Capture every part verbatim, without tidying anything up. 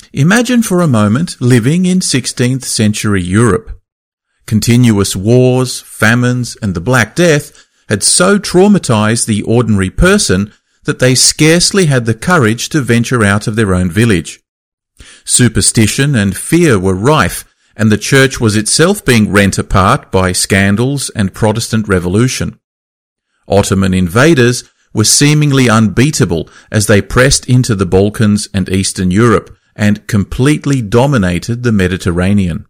Imagine for a moment living in sixteenth century Europe. Continuous wars, famines, and the Black Death had so traumatized the ordinary person that they scarcely had the courage to venture out of their own village. Superstition and fear were rife, and the church was itself being rent apart by scandals and Protestant revolution. Ottoman invaders were seemingly unbeatable as they pressed into the Balkans and Eastern Europe and completely dominated the Mediterranean.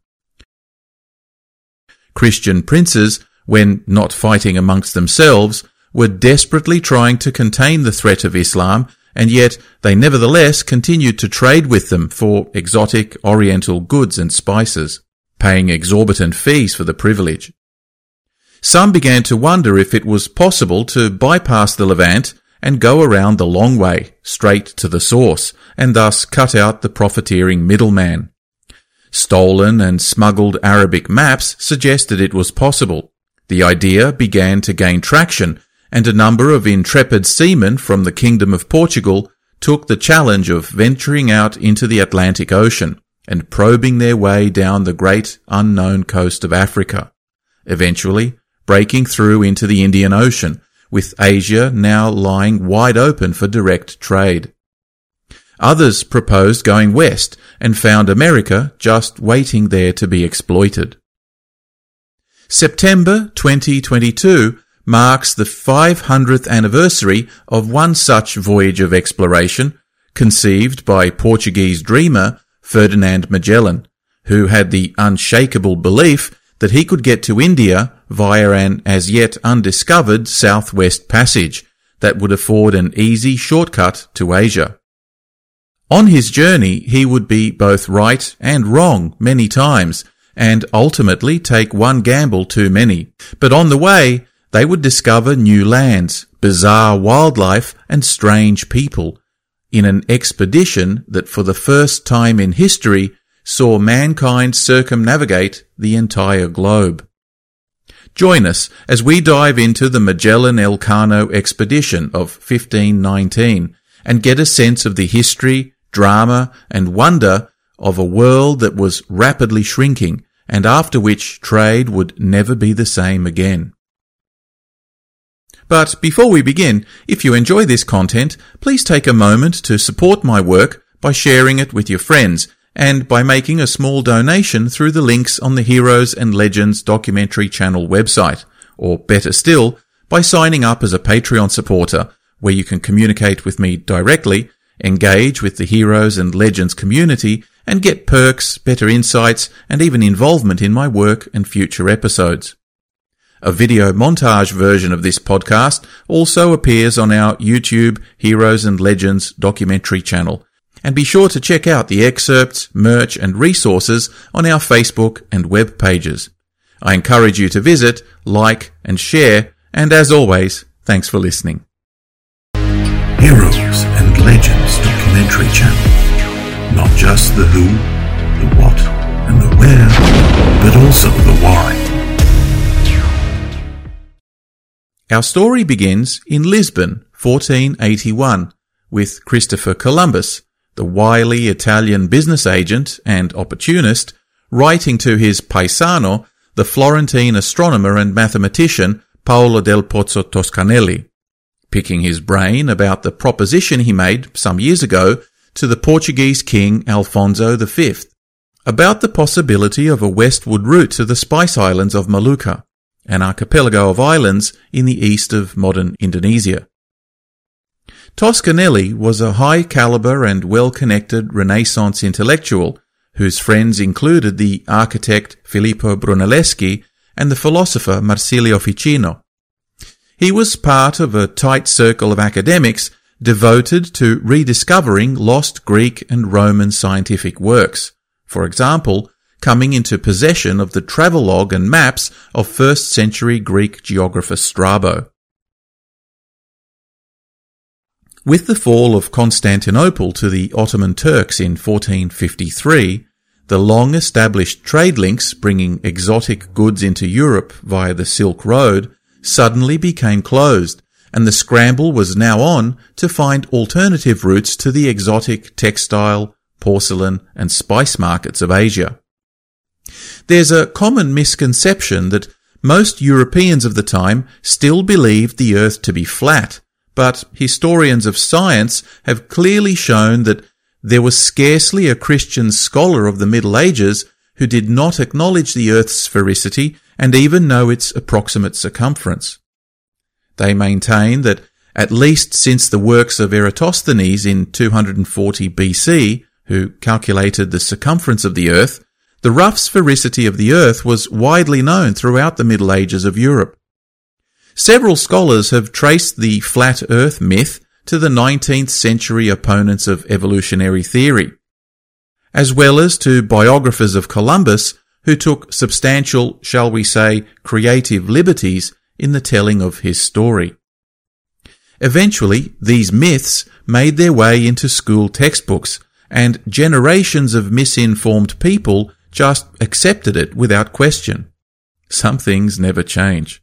Christian princes, when not fighting amongst themselves, were desperately trying to contain the threat of Islam, and yet they nevertheless continued to trade with them for exotic oriental goods and spices, paying exorbitant fees for the privilege. Some began to wonder if it was possible to bypass the Levant and go around the long way, straight to the source, and thus cut out the profiteering middleman. Stolen and smuggled Arabic maps suggested it was possible. The idea began to gain traction, and a number of intrepid seamen from the Kingdom of Portugal took the challenge of venturing out into the Atlantic Ocean and probing their way down the great unknown coast of Africa, eventually breaking through into the Indian Ocean, with Asia now lying wide open for direct trade. Others proposed going west and found America just waiting there to be exploited. September twenty twenty-two marks the five hundredth anniversary of one such voyage of exploration, conceived by Portuguese dreamer Ferdinand Magellan, who had the unshakable belief that he could get to India via an as yet undiscovered southwest passage that would afford an easy shortcut to Asia. On his journey, he would be both right and wrong many times, and ultimately take one gamble too many. But on the way, they would discover new lands, bizarre wildlife, and strange people, in an expedition that for the first time in history saw mankind circumnavigate the entire globe. Join us as we dive into the Magellan-Elcano expedition of fifteen nineteen and get a sense of the history, drama, and wonder of a world that was rapidly shrinking and after which trade would never be the same again. But before we begin, if you enjoy this content, please take a moment to support my work by sharing it with your friends and by making a small donation through the links on the Heroes and Legends documentary channel website, or better still, by signing up as a Patreon supporter, where you can communicate with me directly, engage with the Heroes and Legends community, and get perks, better insights, and even involvement in my work and future episodes. A video montage version of this podcast also appears on our YouTube Heroes and Legends documentary channel, and be sure to check out the excerpts, merch, and resources on our Facebook and web pages. I encourage you to visit, like, and share, and as always, thanks for listening. Heroes and Legends documentary channel. Not just the who, the what, and the where, but also the why. Our story begins in Lisbon, fourteen eighty-one, with Christopher Columbus, the wily Italian business agent and opportunist, writing to his paisano, the Florentine astronomer and mathematician Paolo del Pozzo Toscanelli, picking his brain about the proposition he made some years ago to the Portuguese king Alfonso the Fifth about the possibility of a westward route to the Spice Islands of Molucca, an archipelago of islands in the east of modern Indonesia. Toscanelli was a high-caliber and well-connected Renaissance intellectual whose friends included the architect Filippo Brunelleschi and the philosopher Marsilio Ficino. He was part of a tight circle of academics devoted to rediscovering lost Greek and Roman scientific works, for example, coming into possession of the travelogue and maps of first century Greek geographer Strabo. With the fall of Constantinople to the Ottoman Turks in fourteen fifty-three, the long-established trade links bringing exotic goods into Europe via the Silk Road suddenly became closed, and the scramble was now on to find alternative routes to the exotic textile, porcelain, and spice markets of Asia. There's a common misconception that most Europeans of the time still believed the earth to be flat, but historians of science have clearly shown that there was scarcely a Christian scholar of the Middle Ages who did not acknowledge the earth's sphericity and even know its approximate circumference. They maintain that at least since the works of Eratosthenes in two hundred forty B C, who calculated the circumference of the earth, the rough sphericity of the earth was widely known throughout the Middle Ages of Europe. Several scholars have traced the flat earth myth to the nineteenth century opponents of evolutionary theory, as well as to biographers of Columbus who took substantial, shall we say, creative liberties in the telling of his story. Eventually, these myths made their way into school textbooks, and generations of misinformed people just accepted it without question. Some things never change.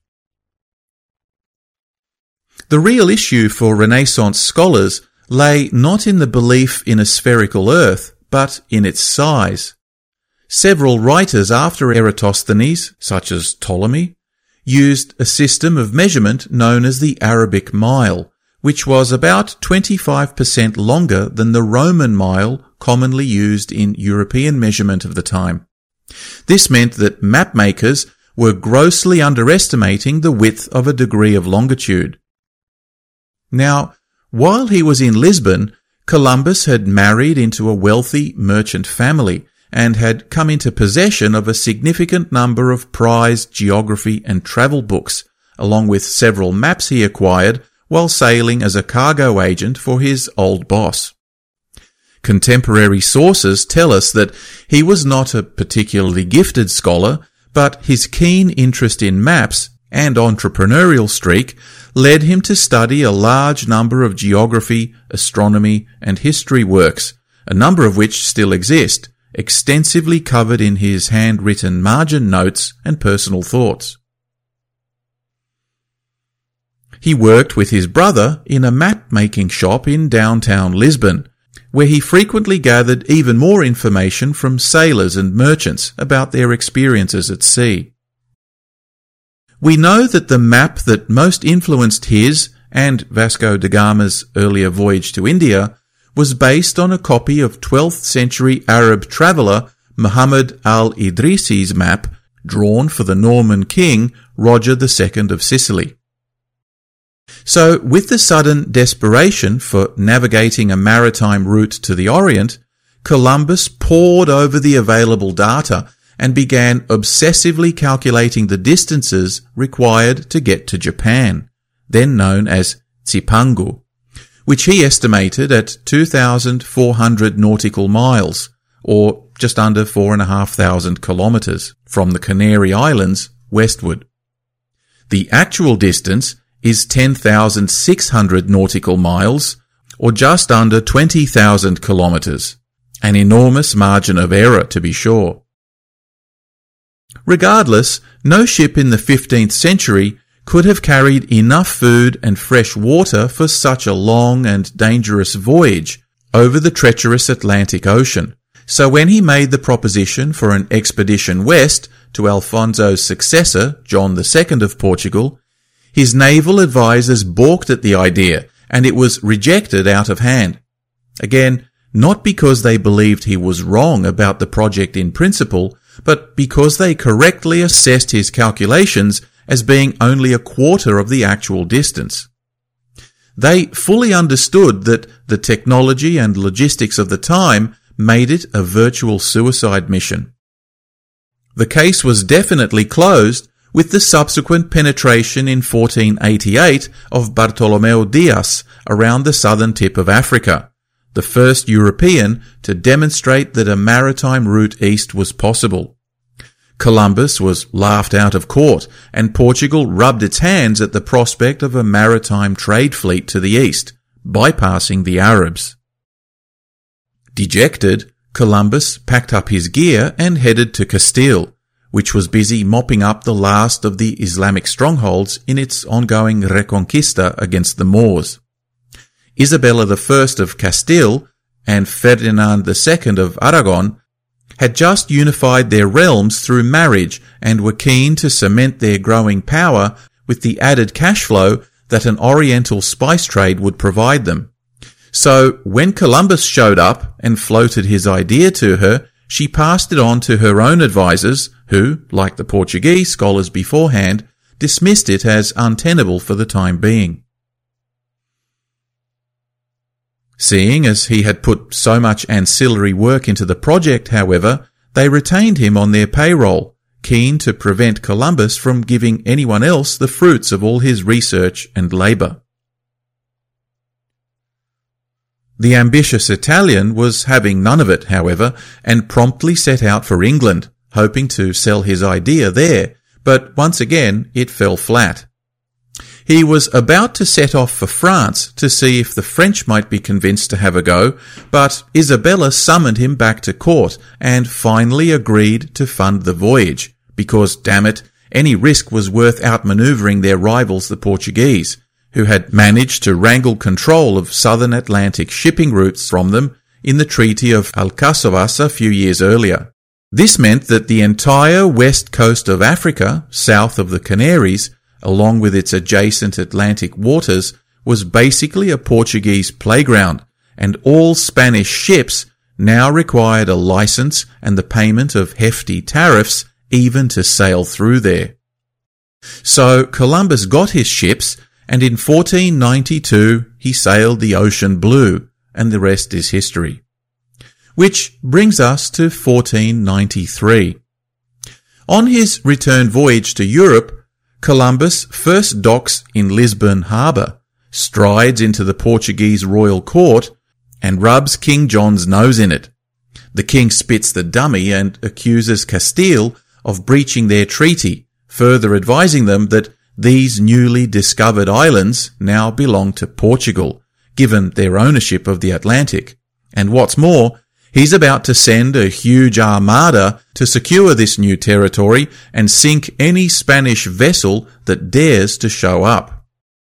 The real issue for Renaissance scholars lay not in the belief in a spherical earth, but in its size. Several writers after Eratosthenes, such as Ptolemy, used a system of measurement known as the Arabic mile, which was about twenty-five percent longer than the Roman mile commonly used in European measurement of the time. This meant that mapmakers were grossly underestimating the width of a degree of longitude. Now, while he was in Lisbon, Columbus had married into a wealthy merchant family and had come into possession of a significant number of prized geography and travel books, along with several maps he acquired while sailing as a cargo agent for his old boss. Contemporary sources tell us that he was not a particularly gifted scholar, but his keen interest in maps and entrepreneurial streak led him to study a large number of geography, astronomy, and history works, a number of which still exist, extensively covered in his handwritten margin notes and personal thoughts. He worked with his brother in a map-making shop in downtown Lisbon, where he frequently gathered even more information from sailors and merchants about their experiences at sea. We know that the map that most influenced his and Vasco da Gama's earlier voyage to India was based on a copy of twelfth century Arab traveller Muhammad al-Idrisi's map drawn for the Norman king Roger the Second of Sicily. So, with the sudden desperation for navigating a maritime route to the Orient, Columbus pored over the available data and began obsessively calculating the distances required to get to Japan, then known as Cipangu, which he estimated at two thousand four hundred nautical miles, or just under four thousand five hundred kilometres, from the Canary Islands westward. The actual distance is ten thousand six hundred nautical miles, or just under twenty thousand kilometres, an enormous margin of error to be sure. Regardless, no ship in the fifteenth century could have carried enough food and fresh water for such a long and dangerous voyage over the treacherous Atlantic Ocean. So when he made the proposition for an expedition west to Alfonso's successor, John the Second of Portugal, his naval advisers balked at the idea, and it was rejected out of hand. Again, not because they believed he was wrong about the project in principle, but because they correctly assessed his calculations as being only a quarter of the actual distance. They fully understood that the technology and logistics of the time made it a virtual suicide mission. The case was definitely closed with the subsequent penetration in fourteen eighty-eight of Bartolomeu Dias around the southern tip of Africa, the first European to demonstrate that a maritime route east was possible. Columbus was laughed out of court, and Portugal rubbed its hands at the prospect of a maritime trade fleet to the east, bypassing the Arabs. Dejected, Columbus packed up his gear and headed to Castile, which was busy mopping up the last of the Islamic strongholds in its ongoing reconquista against the Moors. Isabella the First of Castile, and Ferdinand the Second of Aragon had just unified their realms through marriage and were keen to cement their growing power with the added cash flow that an oriental spice trade would provide them. So when Columbus showed up and floated his idea to her, she passed it on to her own advisors who, like the Portuguese scholars beforehand, dismissed it as untenable for the time being. Seeing as he had put so much ancillary work into the project, however, they retained him on their payroll, keen to prevent Columbus from giving anyone else the fruits of all his research and labour. The ambitious Italian was having none of it, however, and promptly set out for England, hoping to sell his idea there, but once again it fell flat. He was about to set off for France to see if the French might be convinced to have a go, but Isabella summoned him back to court and finally agreed to fund the voyage, because, damn it, any risk was worth outmanoeuvring their rivals the Portuguese, who had managed to wrangle control of southern Atlantic shipping routes from them in the Treaty of Alcáçovas a few years earlier. This meant that the entire west coast of Africa, south of the Canaries, along with its adjacent Atlantic waters, was basically a Portuguese playground, and all Spanish ships now required a license and the payment of hefty tariffs even to sail through there. So Columbus got his ships, and in fourteen ninety-two he sailed the ocean blue, and the rest is history. Which brings us to fourteen ninety-three. On his return voyage to Europe, Columbus first docks in Lisbon harbour, strides into the Portuguese royal court, and rubs King John's nose in it. The king spits the dummy and accuses Castile of breaching their treaty, further advising them that these newly discovered islands now belong to Portugal, given their ownership of the Atlantic. And what's more, he's about to send a huge armada to secure this new territory and sink any Spanish vessel that dares to show up.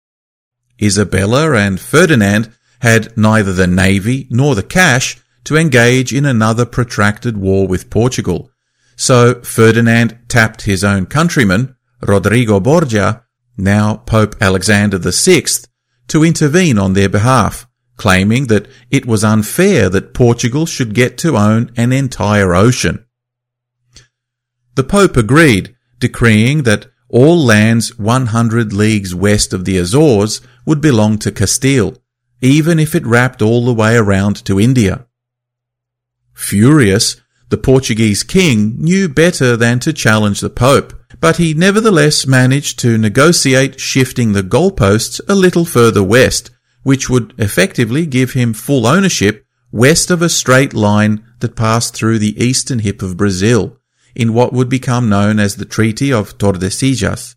Isabella and Ferdinand had neither the navy nor the cash to engage in another protracted war with Portugal, so Ferdinand tapped his own countryman, Rodrigo Borgia, now Pope Alexander the Sixth, to intervene on their behalf, claiming that it was unfair that Portugal should get to own an entire ocean. The Pope agreed, decreeing that all lands one hundred leagues west of the Azores would belong to Castile, even if it wrapped all the way around to India. Furious, the Portuguese king knew better than to challenge the Pope, but he nevertheless managed to negotiate shifting the goalposts a little further west, which would effectively give him full ownership west of a straight line that passed through the eastern hip of Brazil, in what would become known as the Treaty of Tordesillas.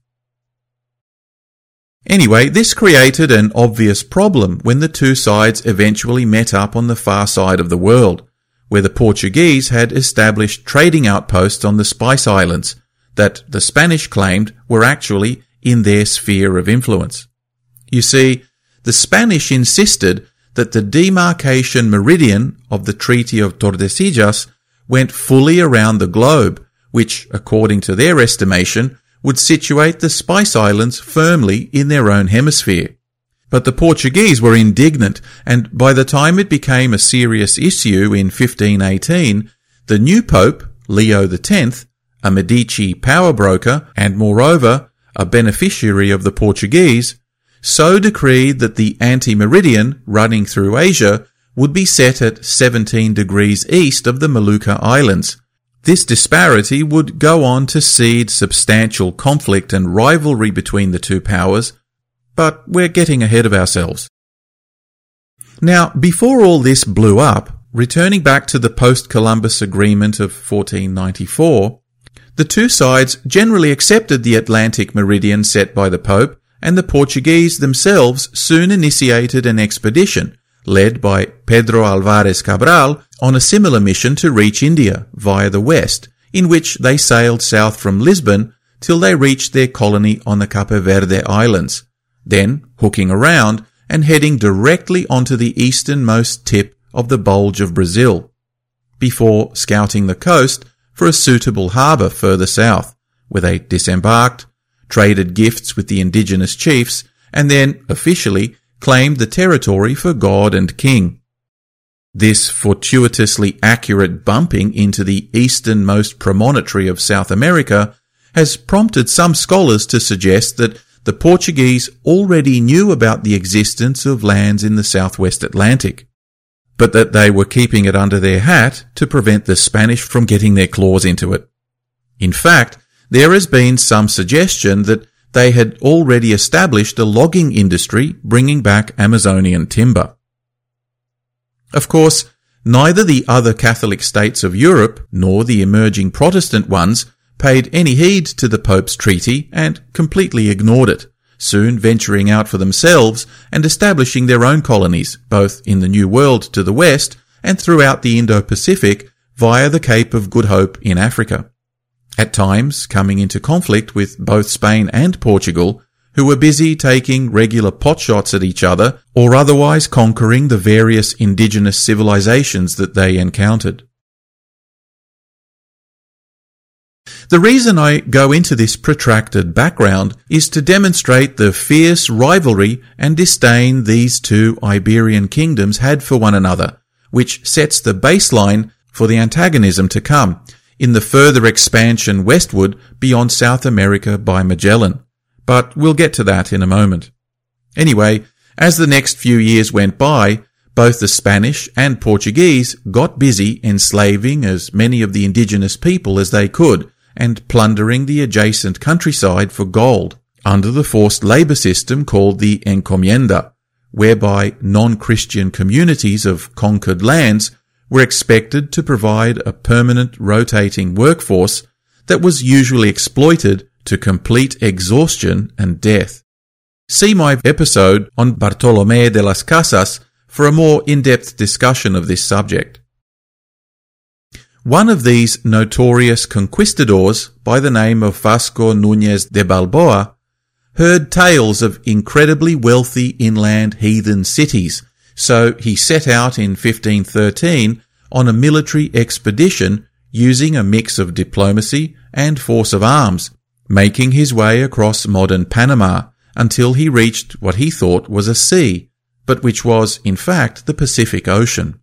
Anyway, this created an obvious problem when the two sides eventually met up on the far side of the world, where the Portuguese had established trading outposts on the Spice Islands that the Spanish claimed were actually in their sphere of influence. You see, the Spanish insisted that the demarcation meridian of the Treaty of Tordesillas went fully around the globe, which, according to their estimation, would situate the Spice Islands firmly in their own hemisphere. But the Portuguese were indignant, and by the time it became a serious issue in fifteen eighteen, the new Pope, Leo the Tenth, a Medici power broker and, moreover, a beneficiary of the Portuguese, so decreed that the anti-meridian running through Asia would be set at seventeen degrees east of the Molucca Islands. This disparity would go on to seed substantial conflict and rivalry between the two powers, but we're getting ahead of ourselves. Now, before all this blew up, returning back to the post-Columbus Agreement of fourteen ninety-four, the two sides generally accepted the Atlantic meridian set by the Pope, and the Portuguese themselves soon initiated an expedition, led by Pedro Álvares Cabral, on a similar mission to reach India via the west, in which they sailed south from Lisbon till they reached their colony on the Cape Verde Islands, then hooking around and heading directly onto the easternmost tip of the Bulge of Brazil, before scouting the coast for a suitable harbour further south, where they disembarked, traded gifts with the indigenous chiefs, and then, officially, claimed the territory for God and King. This fortuitously accurate bumping into the easternmost promontory of South America has prompted some scholars to suggest that the Portuguese already knew about the existence of lands in the southwest Atlantic, but that they were keeping it under their hat to prevent the Spanish from getting their claws into it. In fact, there has been some suggestion that they had already established a logging industry bringing back Amazonian timber. Of course, neither the other Catholic states of Europe nor the emerging Protestant ones paid any heed to the Pope's treaty and completely ignored it, soon venturing out for themselves and establishing their own colonies, both in the New World to the west and throughout the Indo-Pacific via the Cape of Good Hope in Africa, at times coming into conflict with both Spain and Portugal, who were busy taking regular potshots at each other or otherwise conquering the various indigenous civilizations that they encountered. The reason I go into this protracted background is to demonstrate the fierce rivalry and disdain these two Iberian kingdoms had for one another, which sets the baseline for the antagonism to come in the further expansion westward beyond South America by Magellan. But we'll get to that in a moment. Anyway, as the next few years went by, both the Spanish and Portuguese got busy enslaving as many of the indigenous people as they could and plundering the adjacent countryside for gold under the forced labour system called the encomienda, whereby non-Christian communities of conquered lands were expected to provide a permanent rotating workforce that was usually exploited to complete exhaustion and death. See my episode on Bartolomé de las Casas for a more in-depth discussion of this subject. One of these notorious conquistadors, by the name of Vasco Núñez de Balboa, heard tales of incredibly wealthy inland heathen cities, so he set out in fifteen thirteen on a military expedition using a mix of diplomacy and force of arms, making his way across modern Panama until he reached what he thought was a sea, but which was, in fact, the Pacific Ocean.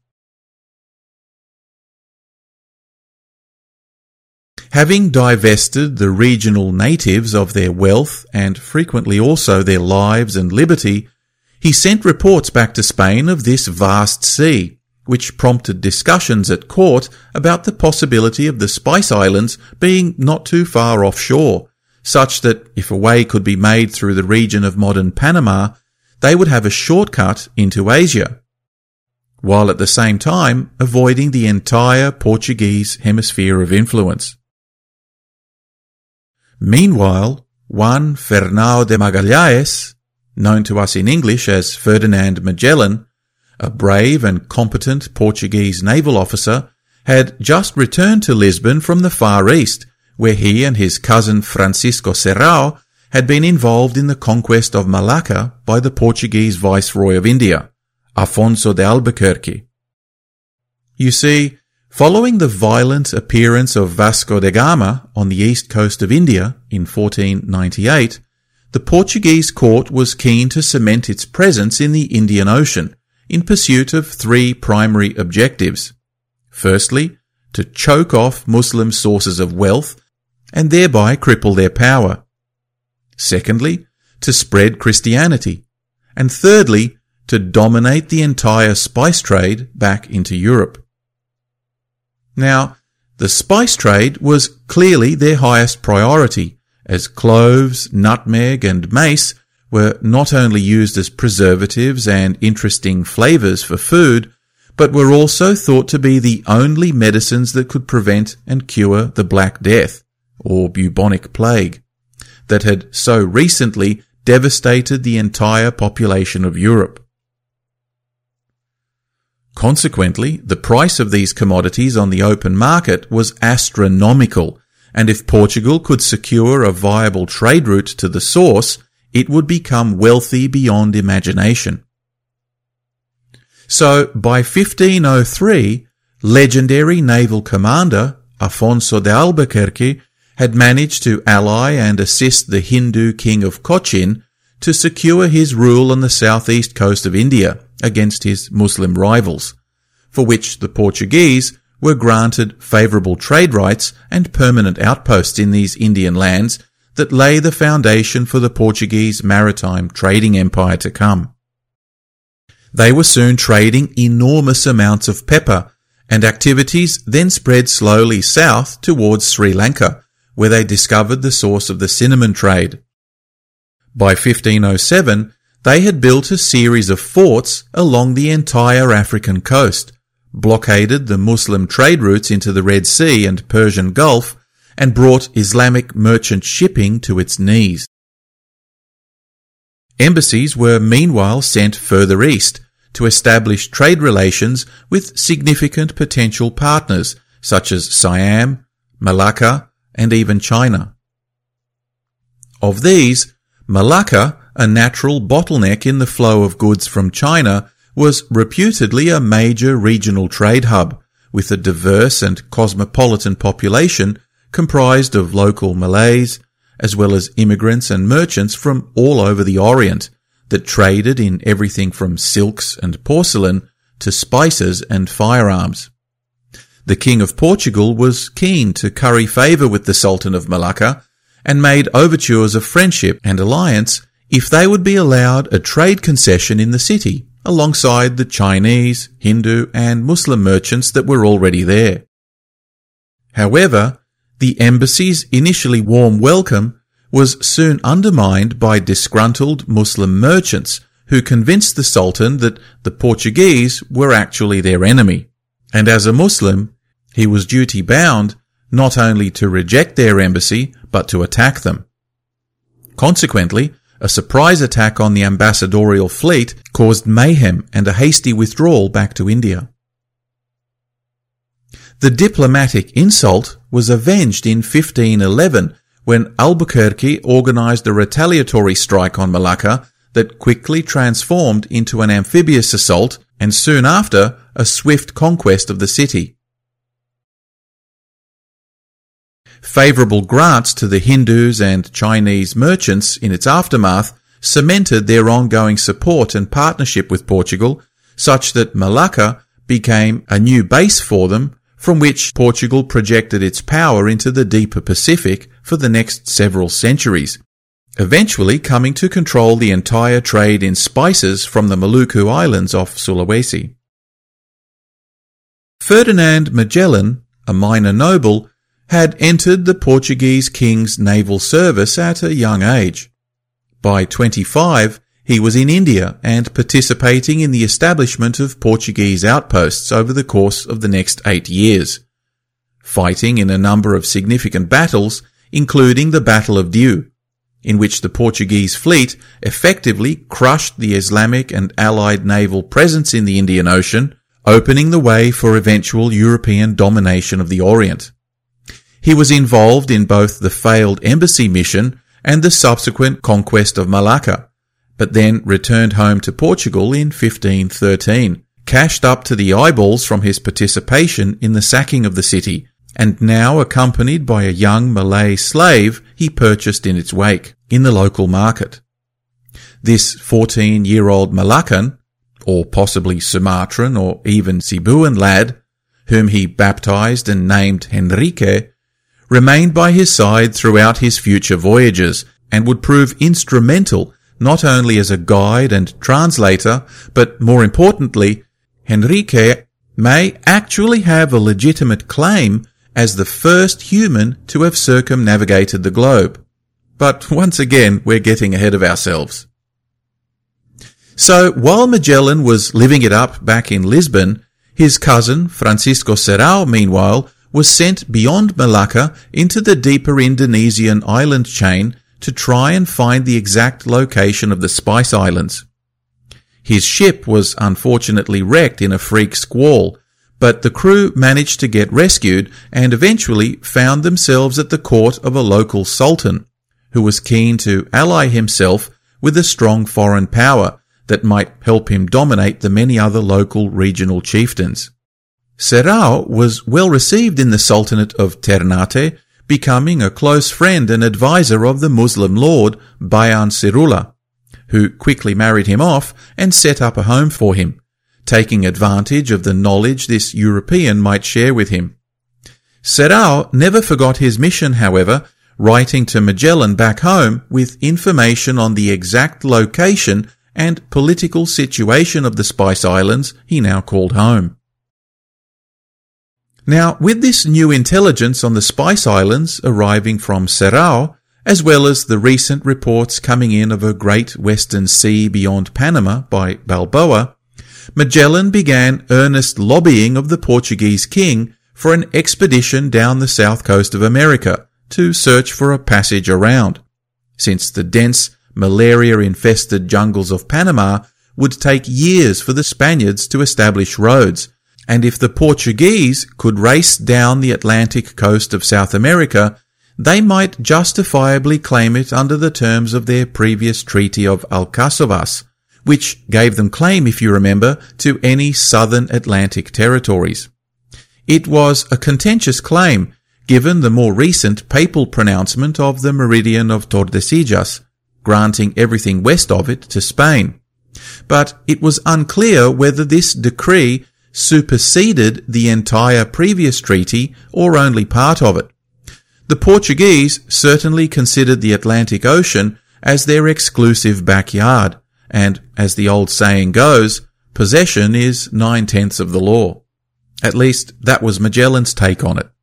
Having divested the regional natives of their wealth and frequently also their lives and liberty, he sent reports back to Spain of this vast sea, which prompted discussions at court about the possibility of the Spice Islands being not too far offshore, such that if a way could be made through the region of modern Panama, they would have a shortcut into Asia, while at the same time avoiding the entire Portuguese hemisphere of influence. Meanwhile, one Fernão de Magalhães, known to us in English as Ferdinand Magellan, a brave and competent Portuguese naval officer, had just returned to Lisbon from the Far East, where he and his cousin Francisco Serrao had been involved in the conquest of Malacca by the Portuguese Viceroy of India, Afonso de Albuquerque. You see, following the violent appearance of Vasco da Gama on the east coast of India in fourteen ninety-eight, the Portuguese court was keen to cement its presence in the Indian Ocean in pursuit of three primary objectives. Firstly, to choke off Muslim sources of wealth and thereby cripple their power. Secondly, to spread Christianity. And thirdly, to dominate the entire spice trade back into Europe. Now, the spice trade was clearly their highest priority, as cloves, nutmeg and mace were not only used as preservatives and interesting flavours for food, but were also thought to be the only medicines that could prevent and cure the Black Death, or bubonic plague, that had so recently devastated the entire population of Europe. Consequently, the price of these commodities on the open market was astronomical, and if Portugal could secure a viable trade route to the source, it would become wealthy beyond imagination. So by fifteen oh three, legendary naval commander Afonso de Albuquerque had managed to ally and assist the Hindu king of Cochin to secure his rule on the southeast coast of India against his Muslim rivals, for which the Portuguese were granted favourable trade rights and permanent outposts in these Indian lands that lay the foundation for the Portuguese maritime trading empire to come. They were soon trading enormous amounts of pepper, and activities then spread slowly south towards Sri Lanka, where they discovered the source of the cinnamon trade. By fifteen oh seven, they had built a series of forts along the entire African coast, blockaded the Muslim trade routes into the Red Sea and Persian Gulf, and brought Islamic merchant shipping to its knees. Embassies were meanwhile sent further east to establish trade relations with significant potential partners such as Siam, Malacca, and even China. Of these, Malacca, a natural bottleneck in the flow of goods from China, was reputedly a major regional trade hub, with a diverse and cosmopolitan population comprised of local Malays, as well as immigrants and merchants from all over the Orient that traded in everything from silks and porcelain to spices and firearms. The King of Portugal was keen to curry favour with the Sultan of Malacca and made overtures of friendship and alliance if they would be allowed a trade concession in the city, alongside the Chinese, Hindu and Muslim merchants that were already there. However, the embassy's initially warm welcome was soon undermined by disgruntled Muslim merchants who convinced the Sultan that the Portuguese were actually their enemy, and as a Muslim, he was duty-bound not only to reject their embassy, but to attack them. Consequently, a surprise attack on the ambassadorial fleet caused mayhem and a hasty withdrawal back to India. The diplomatic insult was avenged in fifteen eleven when Albuquerque organised a retaliatory strike on Malacca that quickly transformed into an amphibious assault and soon after a swift conquest of the city. Favourable grants to the Hindus and Chinese merchants in its aftermath cemented their ongoing support and partnership with Portugal, such that Malacca became a new base for them from which Portugal projected its power into the deeper Pacific for the next several centuries, eventually coming to control the entire trade in spices from the Maluku Islands off Sulawesi. Ferdinand Magellan, a minor noble, had entered the Portuguese king's naval service at a young age. By twenty-five, he was in India and participating in the establishment of Portuguese outposts over the course of the next eight years, fighting in a number of significant battles, including the Battle of Diu, in which the Portuguese fleet effectively crushed the Islamic and Allied naval presence in the Indian Ocean, opening the way for eventual European domination of the Orient. He was involved in both the failed embassy mission and the subsequent conquest of Malacca, but then returned home to Portugal in fifteen thirteen, cashed up to the eyeballs from his participation in the sacking of the city, and now accompanied by a young Malay slave he purchased in its wake, in the local market. This fourteen-year-old Malaccan, or possibly Sumatran or even Cebuan lad, whom he baptized and named Henrique, remained by his side throughout his future voyages and would prove instrumental not only as a guide and translator, but more importantly, Henrique may actually have a legitimate claim as the first human to have circumnavigated the globe. But once again, we're getting ahead of ourselves. So while Magellan was living it up back in Lisbon, his cousin Francisco Serrao, meanwhile, was sent beyond Malacca into the deeper Indonesian island chain to try and find the exact location of the Spice Islands. His ship was unfortunately wrecked in a freak squall, but the crew managed to get rescued and eventually found themselves at the court of a local sultan, who was keen to ally himself with a strong foreign power that might help him dominate the many other local regional chieftains. Serrao was well received in the Sultanate of Ternate, becoming a close friend and advisor of the Muslim lord Bayan Sirullah, who quickly married him off and set up a home for him, taking advantage of the knowledge this European might share with him. Serrao never forgot his mission, however, writing to Magellan back home with information on the exact location and political situation of the Spice Islands he now called home. Now, with this new intelligence on the Spice Islands arriving from Serrao, as well as the recent reports coming in of a great western sea beyond Panama by Balboa, Magellan began earnest lobbying of the Portuguese king for an expedition down the south coast of America to search for a passage around, since the dense, malaria-infested jungles of Panama would take years for the Spaniards to establish roads, and if the Portuguese could race down the Atlantic coast of South America, they might justifiably claim it under the terms of their previous Treaty of Alcáçovas, which gave them claim, if you remember, to any southern Atlantic territories. It was a contentious claim, given the more recent papal pronouncement of the Meridian of Tordesillas, granting everything west of it to Spain. But it was unclear whether this decree superseded the entire previous treaty or only part of it. The Portuguese certainly considered the Atlantic Ocean as their exclusive backyard, and, as the old saying goes, possession is nine-tenths of the law. At least that was Magellan's take on it.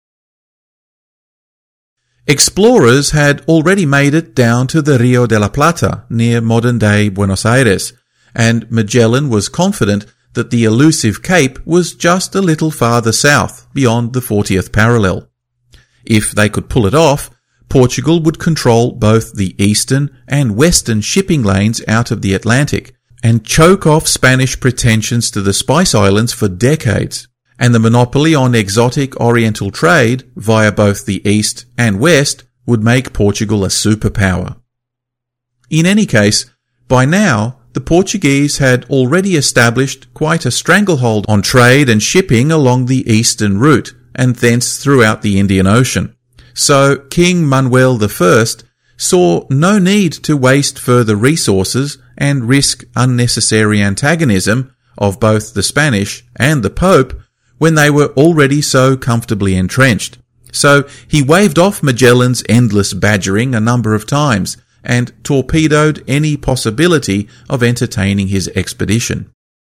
Explorers had already made it down to the Rio de la Plata, near modern-day Buenos Aires, and Magellan was confident that the elusive cape was just a little farther south, beyond the fortieth parallel. If they could pull it off, Portugal would control both the eastern and western shipping lanes out of the Atlantic, and choke off Spanish pretensions to the Spice Islands for decades, and the monopoly on exotic oriental trade via both the east and west would make Portugal a superpower. In any case, by now, the Portuguese had already established quite a stranglehold on trade and shipping along the eastern route, and thence throughout the Indian Ocean. So King Manuel the First saw no need to waste further resources and risk unnecessary antagonism of both the Spanish and the Pope when they were already so comfortably entrenched. So he waved off Magellan's endless badgering a number of times and torpedoed any possibility of entertaining his expedition.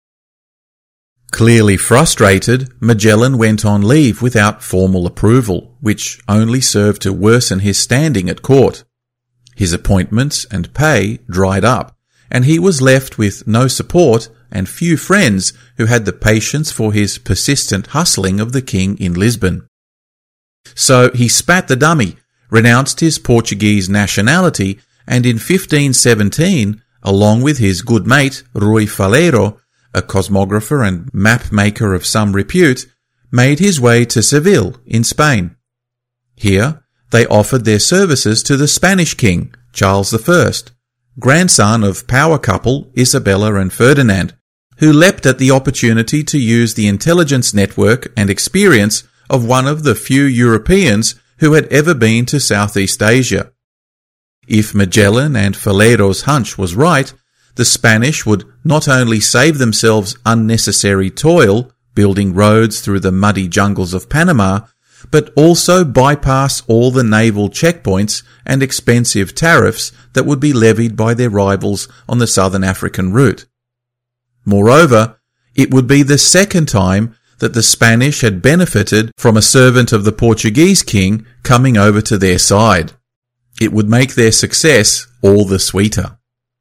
Clearly frustrated, Magellan went on leave without formal approval, which only served to worsen his standing at court. His appointments and pay dried up, and he was left with no support and few friends who had the patience for his persistent hustling of the king in Lisbon. So he spat the dummy, renounced his Portuguese nationality, and in fifteen seventeen, along with his good mate Rui Faleiro, a cosmographer and map-maker of some repute, made his way to Seville in Spain. Here, they offered their services to the Spanish king, Charles the First, grandson of power couple Isabella and Ferdinand, who leapt at the opportunity to use the intelligence network and experience of one of the few Europeans who had ever been to Southeast Asia. If Magellan and Faleiro's hunch was right, the Spanish would not only save themselves unnecessary toil building roads through the muddy jungles of Panama, but also bypass all the naval checkpoints and expensive tariffs that would be levied by their rivals on the southern African route. Moreover, it would be the second time that the Spanish had benefited from a servant of the Portuguese king coming over to their side. It would make their success all the sweeter.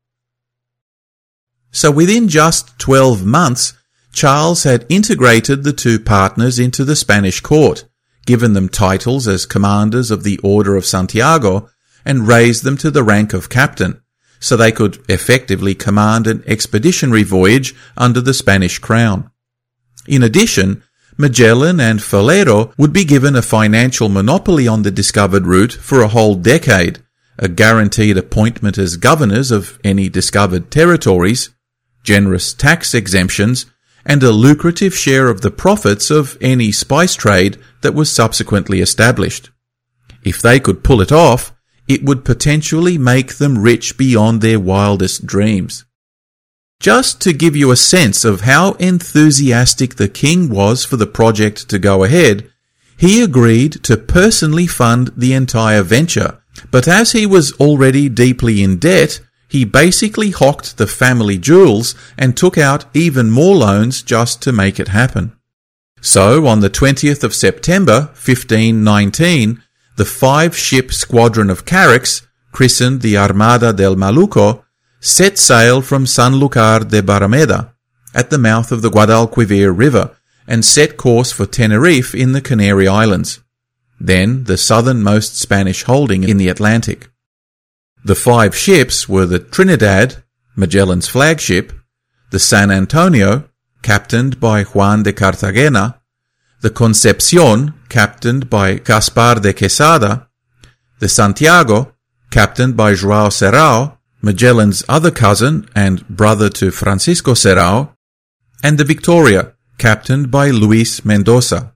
So within just twelve months, Charles had integrated the two partners into the Spanish court, given them titles as commanders of the Order of Santiago, and raised them to the rank of captain, so they could effectively command an expeditionary voyage under the Spanish crown. In addition, Magellan and Faleiro would be given a financial monopoly on the discovered route for a whole decade, a guaranteed appointment as governors of any discovered territories, generous tax exemptions, and a lucrative share of the profits of any spice trade that was subsequently established. If they could pull it off, it would potentially make them rich beyond their wildest dreams. Just to give you a sense of how enthusiastic the king was for the project to go ahead, he agreed to personally fund the entire venture, but as he was already deeply in debt, he basically hocked the family jewels and took out even more loans just to make it happen. So, on the twentieth of September, fifteen nineteen, the five-ship squadron of carracks, christened the Armada del Maluco, set sail from Sanlúcar de Barrameda, at the mouth of the Guadalquivir River, and set course for Tenerife in the Canary Islands, then the southernmost Spanish holding in the Atlantic. The five ships were the Trinidad, Magellan's flagship, the San Antonio, captained by Juan de Cartagena, the Concepcion, captained by Gaspar de Quesada, the Santiago, captained by João Serrao, Magellan's other cousin and brother to Francisco Serrao, and the Victoria, captained by Luis Mendoza.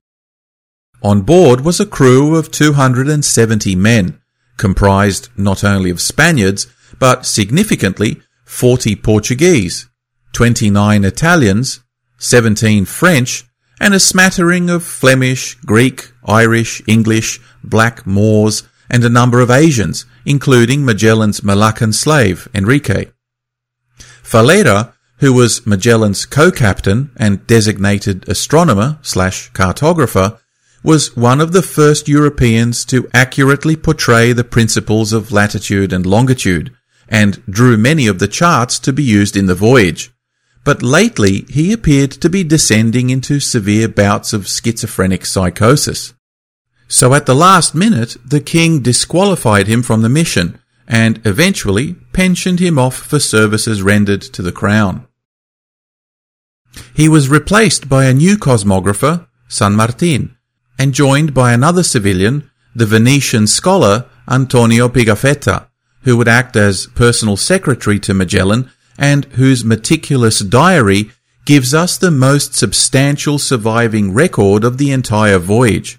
On board was a crew of two hundred seventy men, comprised not only of Spaniards, but significantly forty Portuguese, twenty-nine Italians, seventeen French, and a smattering of Flemish, Greek, Irish, English, black Moors, and a number of Asians, including Magellan's Malaccan slave, Enrique. Falera, who was Magellan's co-captain and designated astronomer slash cartographer, was one of the first Europeans to accurately portray the principles of latitude and longitude, and drew many of the charts to be used in the voyage. But lately he appeared to be descending into severe bouts of schizophrenic psychosis. So at the last minute, the king disqualified him from the mission, and eventually pensioned him off for services rendered to the crown. He was replaced by a new cosmographer, San Martin, and joined by another civilian, the Venetian scholar Antonio Pigafetta, who would act as personal secretary to Magellan and whose meticulous diary gives us the most substantial surviving record of the entire voyage.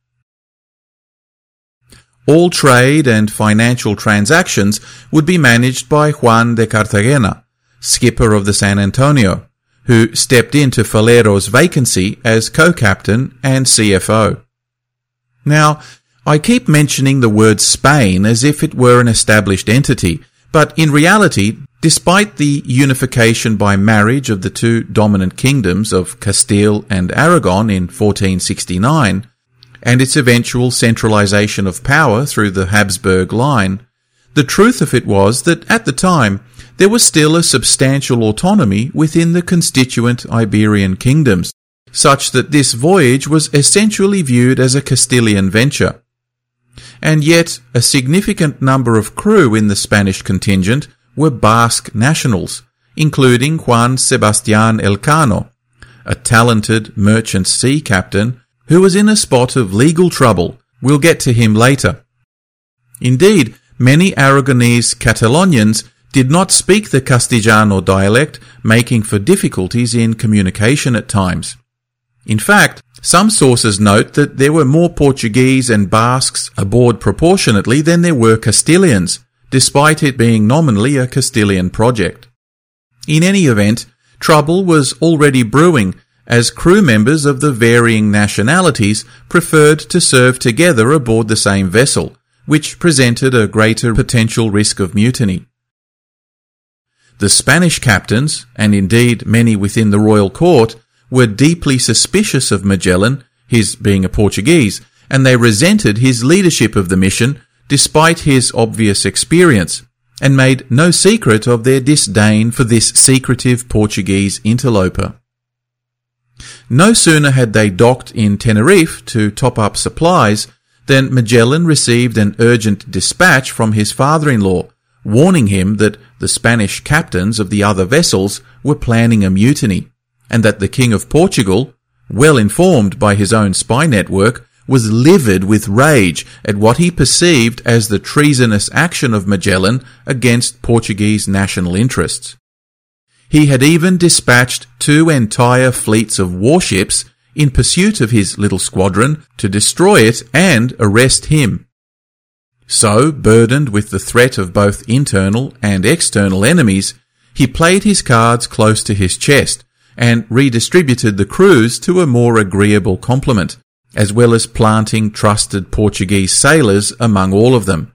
All trade and financial transactions would be managed by Juan de Cartagena, skipper of the San Antonio, who stepped into Falero's vacancy as co-captain and C F O. Now, I keep mentioning the word Spain as if it were an established entity, but in reality, despite the unification by marriage of the two dominant kingdoms of Castile and Aragon in fourteen sixty-nine, and its eventual centralization of power through the Habsburg line, the truth of it was that at the time there was still a substantial autonomy within the constituent Iberian kingdoms, such that this voyage was essentially viewed as a Castilian venture. And yet a significant number of crew in the Spanish contingent were Basque nationals, including Juan Sebastián Elcano, a talented merchant sea captain who was in a spot of legal trouble. We'll get to him later. Indeed, many Aragonese Catalonians did not speak the Castellano dialect, making for difficulties in communication at times. In fact, some sources note that there were more Portuguese and Basques aboard proportionately than there were Castilians, despite it being nominally a Castilian project. In any event, trouble was already brewing, as crew members of the varying nationalities preferred to serve together aboard the same vessel, which presented a greater potential risk of mutiny. The Spanish captains, and indeed many within the royal court, were deeply suspicious of Magellan, his being a Portuguese, and they resented his leadership of the mission despite his obvious experience, and made no secret of their disdain for this secretive Portuguese interloper. No sooner had they docked in Tenerife to top up supplies than Magellan received an urgent dispatch from his father-in-law, warning him that the Spanish captains of the other vessels were planning a mutiny, and that the King of Portugal, well informed by his own spy network, was livid with rage at what he perceived as the treasonous action of Magellan against Portuguese national interests. He had even dispatched two entire fleets of warships in pursuit of his little squadron to destroy it and arrest him. So, burdened with the threat of both internal and external enemies, he played his cards close to his chest and redistributed the crews to a more agreeable complement, as well as planting trusted Portuguese sailors among all of them.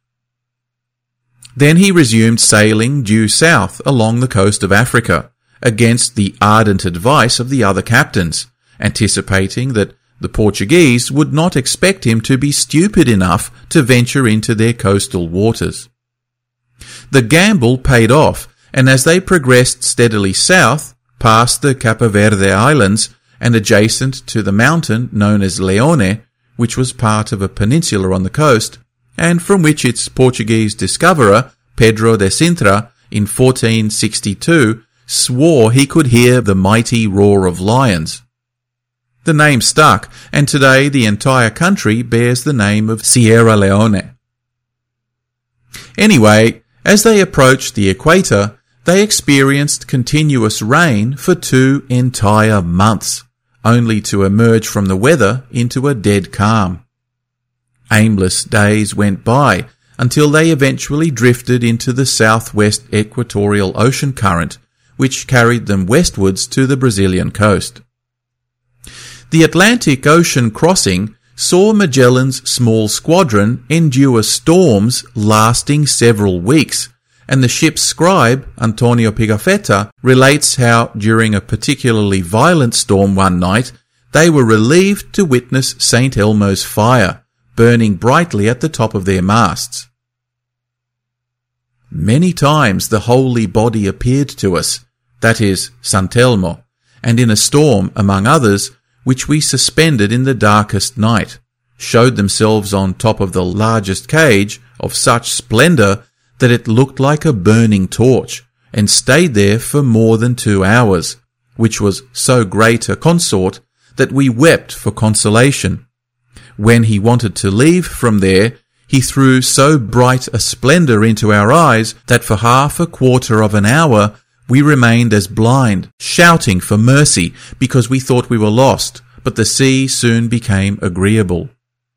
Then he resumed sailing due south along the coast of Africa, against the ardent advice of the other captains, anticipating that the Portuguese would not expect him to be stupid enough to venture into their coastal waters. The gamble paid off, and as they progressed steadily south, past the Cape Verde Islands and adjacent to the mountain known as Leone, which was part of a peninsula on the coast, and from which its Portuguese discoverer, Pedro de Sintra, in fourteen sixty-two, swore he could hear the mighty roar of lions. The name stuck, and today the entire country bears the name of Sierra Leone. Anyway, as they approached the equator, they experienced continuous rain for two entire months, only to emerge from the weather into a dead calm. Aimless days went by until they eventually drifted into the southwest equatorial ocean current, which carried them westwards to the Brazilian coast. The Atlantic Ocean crossing saw Magellan's small squadron endure storms lasting several weeks, and the ship's scribe, Antonio Pigafetta, relates how, during a particularly violent storm one night, they were relieved to witness Saint Elmo's fire, burning brightly at the top of their masts. Many times the holy body appeared to us, that is, Sant Elmo, and in a storm, among others, which we suspended in the darkest night, showed themselves on top of the largest cage of such splendour that it looked like a burning torch, and stayed there for more than two hours, which was so great a consort that we wept for consolation. When he wanted to leave from there, he threw so bright a splendour into our eyes that for half a quarter of an hour we remained as blind, shouting for mercy because we thought we were lost, but the sea soon became agreeable.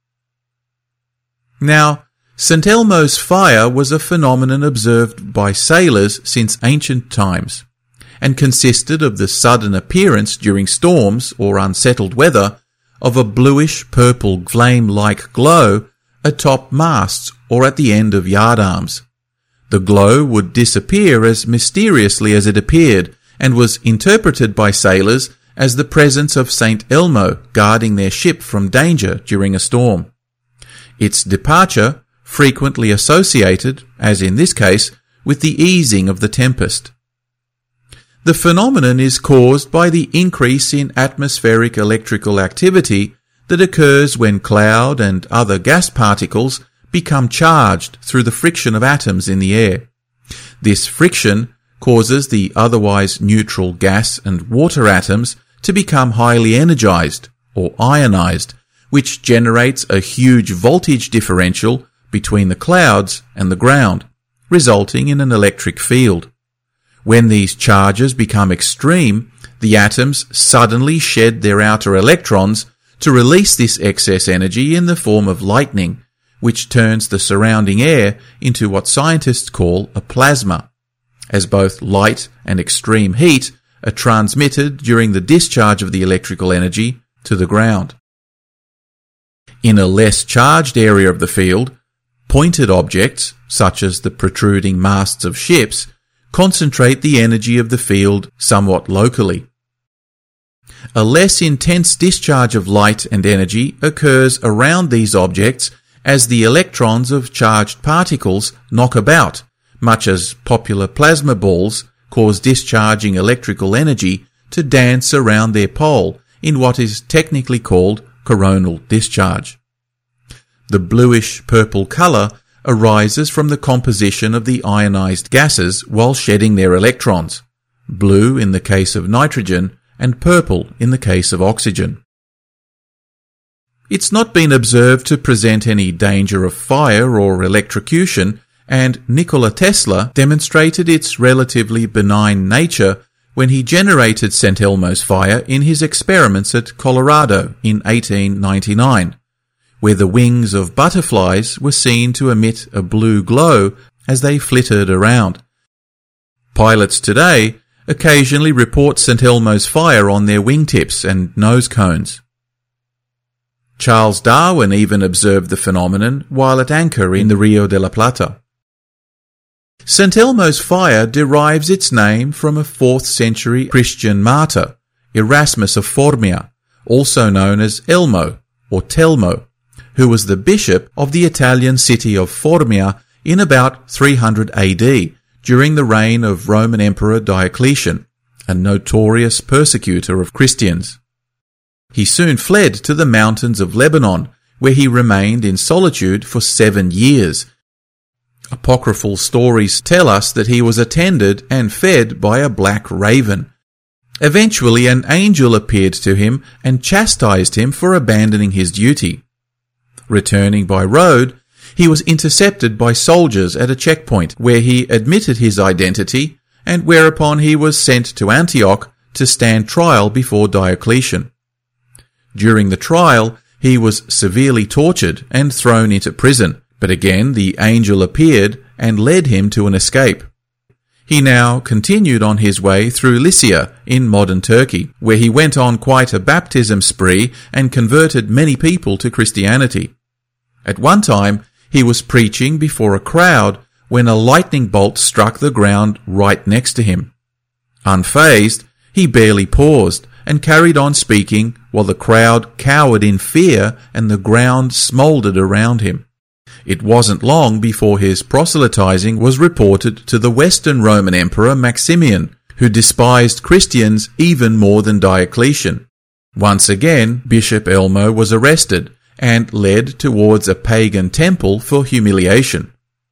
Now, Saint Elmo's fire was a phenomenon observed by sailors since ancient times, and consisted of the sudden appearance during storms or unsettled weather of a bluish-purple flame-like glow atop masts or at the end of yardarms. The glow would disappear as mysteriously as it appeared, and was interpreted by sailors as the presence of Saint Elmo guarding their ship from danger during a storm. Its departure frequently associated, as in this case, with the easing of the tempest. The phenomenon is caused by the increase in atmospheric electrical activity that occurs when cloud and other gas particles become charged through the friction of atoms in the air. This friction causes the otherwise neutral gas and water atoms to become highly energized, or ionized, which generates a huge voltage differential between the clouds and the ground, resulting in an electric field. When these charges become extreme, the atoms suddenly shed their outer electrons to release this excess energy in the form of lightning, which turns the surrounding air into what scientists call a plasma, as both light and extreme heat are transmitted during the discharge of the electrical energy to the ground. In a less charged area of the field, pointed objects, such as the protruding masts of ships, concentrate the energy of the field somewhat locally. A less intense discharge of light and energy occurs around these objects as the electrons of charged particles knock about, much as popular plasma balls cause discharging electrical energy to dance around their pole in what is technically called coronal discharge. The bluish-purple colour arises from the composition of the ionized gases while shedding their electrons, blue in the case of nitrogen and purple in the case of oxygen. It's not been observed to present any danger of fire or electrocution, and Nikola Tesla demonstrated its relatively benign nature when he generated Saint Elmo's fire in his experiments at Colorado in eighteen ninety-nine, where the wings of butterflies were seen to emit a blue glow as they flitted around. Pilots today occasionally report Saint Elmo's fire on their wingtips and nose cones. Charles Darwin even observed the phenomenon while at anchor in the Rio de la Plata. Saint Elmo's fire derives its name from a fourth century Christian martyr, Erasmus of Formia, also known as Elmo or Telmo, who was the bishop of the Italian city of Formia in about three hundred A D during the reign of Roman Emperor Diocletian, a notorious persecutor of Christians. He soon fled to the mountains of Lebanon, where he remained in solitude for seven years. Apocryphal stories tell us that he was attended and fed by a black raven. Eventually an angel appeared to him and chastised him for abandoning his duty. Returning by road, he was intercepted by soldiers at a checkpoint where he admitted his identity, and whereupon he was sent to Antioch to stand trial before Diocletian. During the trial, he was severely tortured and thrown into prison, but again the angel appeared and led him to an escape. He now continued on his way through Lycia in modern Turkey, where he went on quite a baptism spree and converted many people to Christianity. At one time, he was preaching before a crowd when a lightning bolt struck the ground right next to him. Unfazed, he barely paused and carried on speaking while the crowd cowered in fear and the ground smouldered around him. It wasn't long before his proselytizing was reported to the Western Roman Emperor Maximian, who despised Christians even more than Diocletian. Once again, Bishop Elmo was arrested and led towards a pagan temple for humiliation.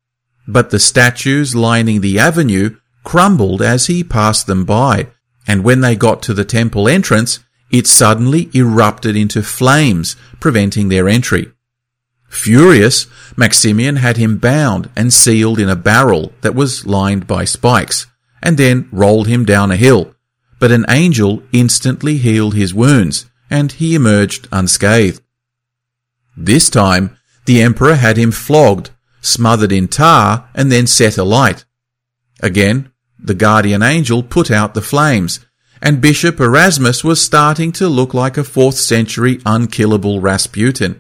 But the statues lining the avenue crumbled as he passed them by, and when they got to the temple entrance, it suddenly erupted into flames, preventing their entry. Furious, Maximian had him bound and sealed in a barrel that was lined by spikes, and then rolled him down a hill. But an angel instantly healed his wounds, and he emerged unscathed. This time, the emperor had him flogged, smothered in tar, and then set alight. Again, the guardian angel put out the flames, and Bishop Erasmus was starting to look like a fourth century unkillable Rasputin.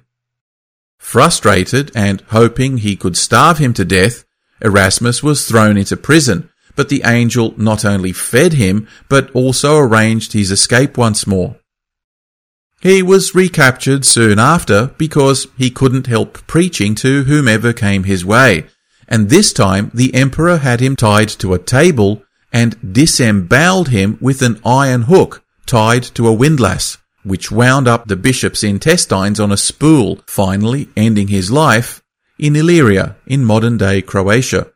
Frustrated and hoping he could starve him to death, Erasmus was thrown into prison, but the angel not only fed him, but also arranged his escape once more. He was recaptured soon after because he couldn't help preaching to whomever came his way, and this time the emperor had him tied to a table and disemboweled him with an iron hook tied to a windlass, which wound up the bishop's intestines on a spool, finally ending his life in Illyria in modern-day Croatia.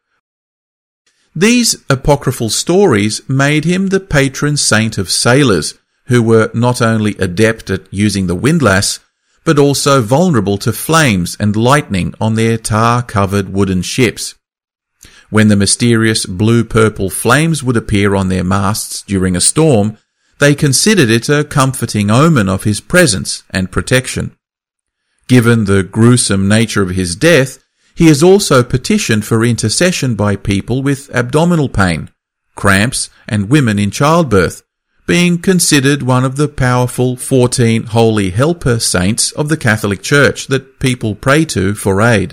These apocryphal stories made him the patron saint of sailors, who were not only adept at using the windlass, but also vulnerable to flames and lightning on their tar-covered wooden ships. When the mysterious blue-purple flames would appear on their masts during a storm, they considered it a comforting omen of his presence and protection. Given the gruesome nature of his death, he has also petitioned for intercession by people with abdominal pain, cramps, and women in childbirth, being considered one of the powerful fourteen holy helper saints of the Catholic Church that people pray to for aid.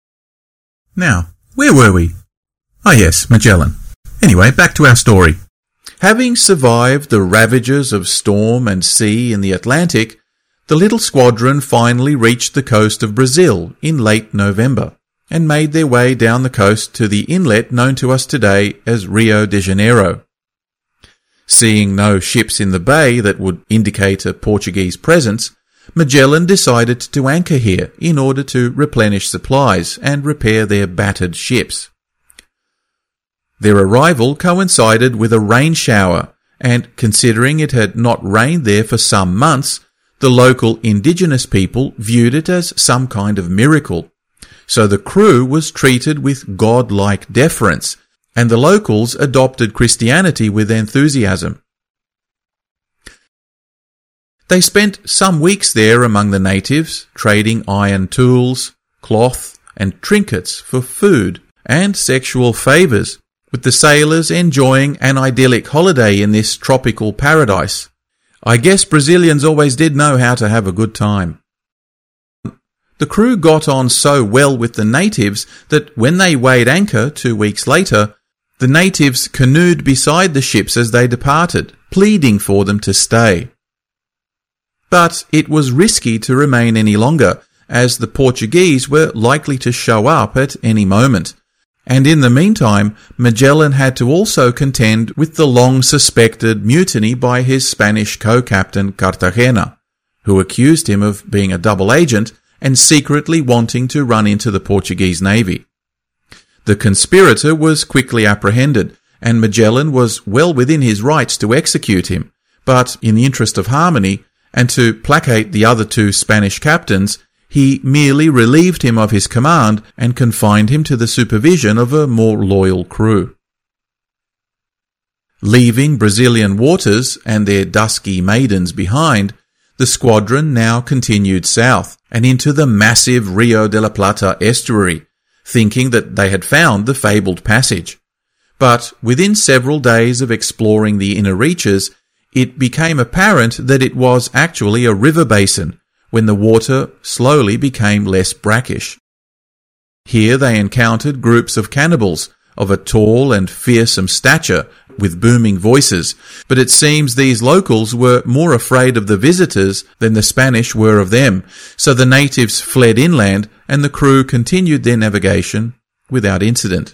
Now, where were we? Ah yes, Magellan. Anyway, back to our story. Having survived the ravages of storm and sea in the Atlantic, the little squadron finally reached the coast of Brazil in late November and made their way down the coast to the inlet known to us today as Rio de Janeiro. Seeing no ships in the bay that would indicate a Portuguese presence, Magellan decided to anchor here in order to replenish supplies and repair their battered ships. Their arrival coincided with a rain shower, and considering it had not rained there for some months, the local indigenous people viewed it as some kind of miracle. So the crew was treated with godlike deference, and the locals adopted Christianity with enthusiasm. They spent some weeks there among the natives, trading iron tools, cloth, and trinkets for food and sexual favours, with the sailors enjoying an idyllic holiday in this tropical paradise. I guess Brazilians always did know how to have a good time. The crew got on so well with the natives that when they weighed anchor two weeks later, the natives canoed beside the ships as they departed, pleading for them to stay. But it was risky to remain any longer, as the Portuguese were likely to show up at any moment, and in the meantime Magellan had to also contend with the long-suspected mutiny by his Spanish co-captain Cartagena, who accused him of being a double agent and secretly wanting to run into the Portuguese navy. The conspirator was quickly apprehended, and Magellan was well within his rights to execute him, but in the interest of harmony, and to placate the other two Spanish captains, he merely relieved him of his command and confined him to the supervision of a more loyal crew. Leaving Brazilian waters and their dusky maidens behind, the squadron now continued south and into the massive Rio de la Plata estuary, thinking that they had found the fabled passage. But within several days of exploring the inner reaches, it became apparent that it was actually a river basin, when the water slowly became less brackish. Here they encountered groups of cannibals of a tall and fearsome stature with booming voices, but it seems these locals were more afraid of the visitors than the Spanish were of them, so the natives fled inland and the crew continued their navigation without incident.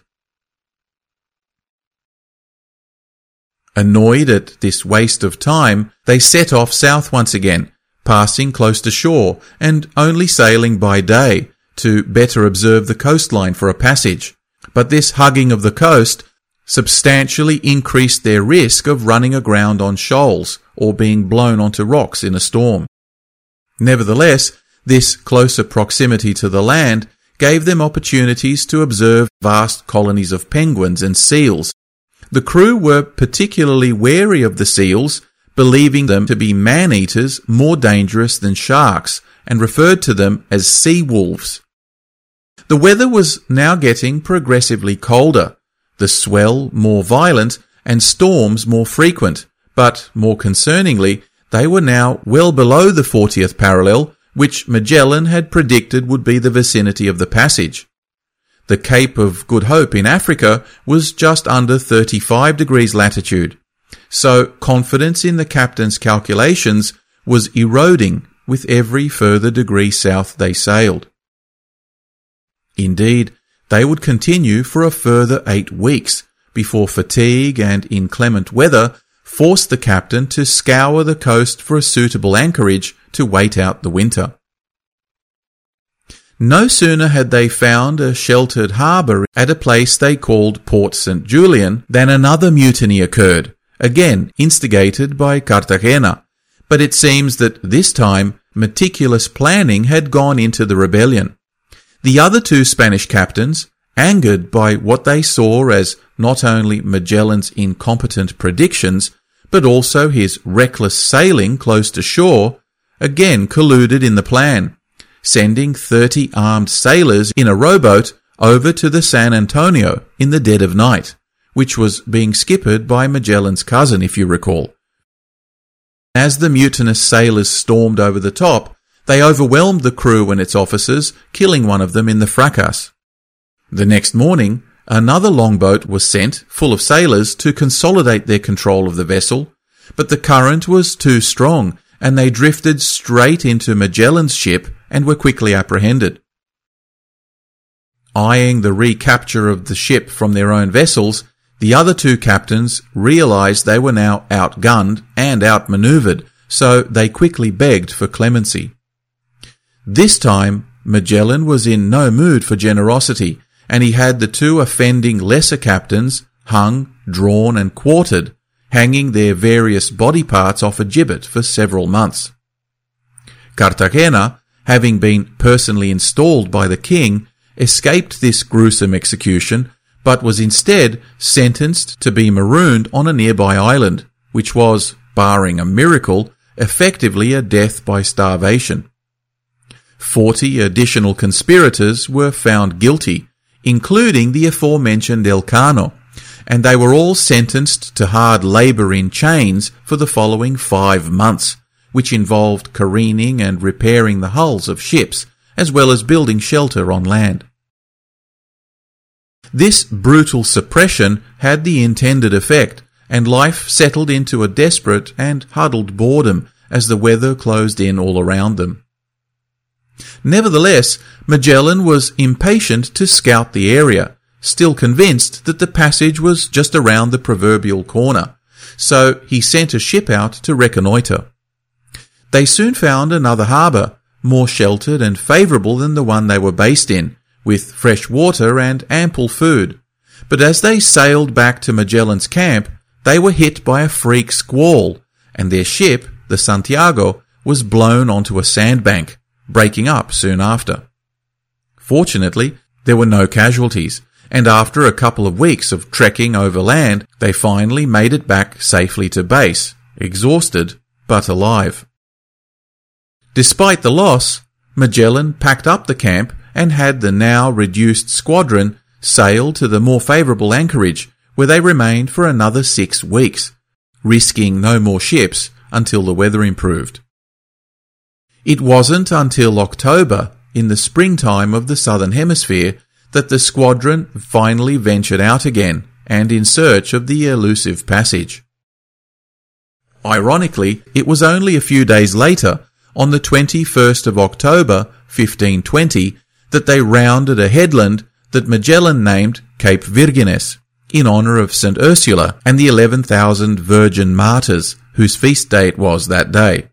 Annoyed at this waste of time, they set off south once again, passing close to shore and only sailing by day to better observe the coastline for a passage. But this hugging of the coast substantially increased their risk of running aground on shoals or being blown onto rocks in a storm. Nevertheless, this closer proximity to the land gave them opportunities to observe vast colonies of penguins and seals. The crew were particularly wary of the seals, believing them to be man-eaters more dangerous than sharks, and referred to them as sea wolves. The weather was now getting progressively colder, the swell more violent, and storms more frequent, but more concerningly, they were now well below the fortieth parallel, which Magellan had predicted would be the vicinity of the passage. The Cape of Good Hope in Africa was just under thirty-five degrees latitude, so confidence in the captain's calculations was eroding with every further degree south they sailed. Indeed, they would continue for a further eight weeks before fatigue and inclement weather forced the captain to scour the coast for a suitable anchorage to wait out the winter. No sooner had they found a sheltered harbour at a place they called Port Saint Julian than another mutiny occurred, again instigated by Cartagena, but it seems that this time meticulous planning had gone into the rebellion. The other two Spanish captains, angered by what they saw as not only Magellan's incompetent predictions, but also his reckless sailing close to shore, again colluded in the plan, sending thirty armed sailors in a rowboat over to the San Antonio in the dead of night, which was being skippered by Magellan's cousin, if you recall. As the mutinous sailors stormed over the top, they overwhelmed the crew and its officers, killing one of them in the fracas. The next morning, another longboat was sent, full of sailors, to consolidate their control of the vessel, but the current was too strong, and they drifted straight into Magellan's ship and were quickly apprehended. Eyeing the recapture of the ship from their own vessels, the other two captains realized they were now outgunned and outmaneuvered, so they quickly begged for clemency. This time, Magellan was in no mood for generosity, and he had the two offending lesser captains hung, drawn, and quartered, hanging their various body parts off a gibbet for several months. Cartagena, having been personally installed by the king, escaped this gruesome execution, but was instead sentenced to be marooned on a nearby island, which was, barring a miracle, effectively a death by starvation. Forty additional conspirators were found guilty, including the aforementioned Elcano, and they were all sentenced to hard labour in chains for the following five months, which involved careening and repairing the hulls of ships, as well as building shelter on land. This brutal suppression had the intended effect, and life settled into a desperate and huddled boredom as the weather closed in all around them. Nevertheless, Magellan was impatient to scout the area, still convinced that the passage was just around the proverbial corner, so he sent a ship out to reconnoitre. They soon found another harbour, more sheltered and favourable than the one they were based in, with fresh water and ample food. But as they sailed back to Magellan's camp, they were hit by a freak squall, and their ship, the Santiago, was blown onto a sandbank, breaking up soon after. Fortunately, there were no casualties, and after a couple of weeks of trekking overland, they finally made it back safely to base, exhausted but alive. Despite the loss, Magellan packed up the camp and had the now reduced squadron sail to the more favourable anchorage, where they remained for another six weeks, risking no more ships until the weather improved. It wasn't until October, in the springtime of the Southern Hemisphere, that the squadron finally ventured out again and in search of the elusive passage. Ironically, it was only a few days later, on the twenty-first of October, fifteen twenty, that they rounded a headland that Magellan named Cape Virgines, in honour of Saint Ursula and the eleven thousand Virgin Martyrs, whose feast day it was that day.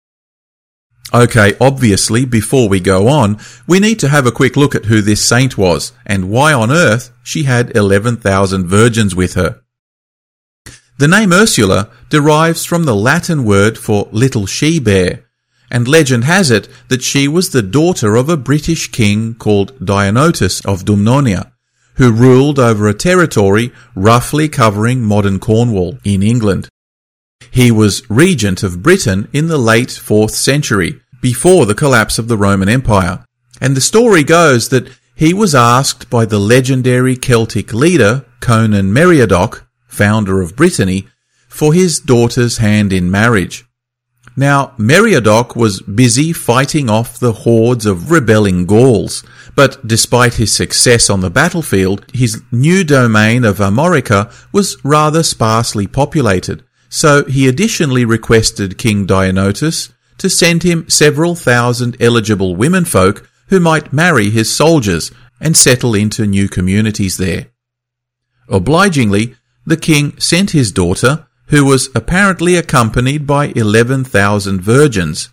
Okay, obviously, before we go on, we need to have a quick look at who this saint was, and why on earth she had eleven thousand virgins with her. The name Ursula derives from the Latin word for little she-bear, and legend has it that she was the daughter of a British king called Dionysius of Dumnonia, who ruled over a territory roughly covering modern Cornwall in England. He was regent of Britain in the late fourth century, before the collapse of the Roman Empire, and the story goes that he was asked by the legendary Celtic leader Conan Meriadoc, founder of Brittany, for his daughter's hand in marriage. Now, Meriadoc was busy fighting off the hordes of rebelling Gauls, but despite his success on the battlefield, his new domain of Armorica was rather sparsely populated, so he additionally requested King Dionysius to send him several thousand eligible womenfolk who might marry his soldiers and settle into new communities there. Obligingly, the king sent his daughter, who was apparently accompanied by eleven thousand virgins.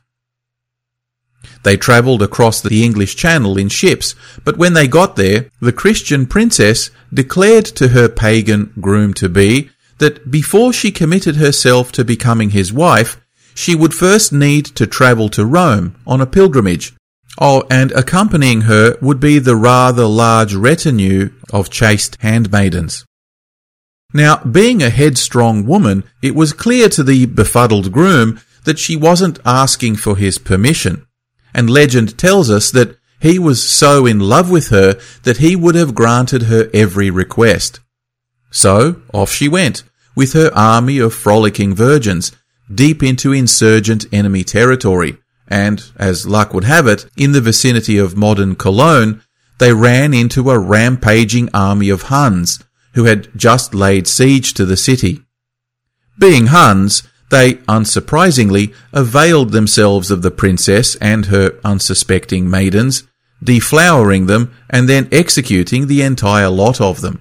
They travelled across the English Channel in ships, but when they got there, the Christian princess declared to her pagan groom-to-be that before she committed herself to becoming his wife, she would first need to travel to Rome on a pilgrimage. Oh, and accompanying her would be the rather large retinue of chaste handmaidens. Now, being a headstrong woman, it was clear to the befuddled groom that she wasn't asking for his permission, and legend tells us that he was so in love with her that he would have granted her every request. So, off she went, with her army of frolicking virgins, deep into insurgent enemy territory, and, as luck would have it, in the vicinity of modern Cologne, they ran into a rampaging army of Huns, who had just laid siege to the city. Being Huns, they, unsurprisingly, availed themselves of the princess and her unsuspecting maidens, deflowering them and then executing the entire lot of them.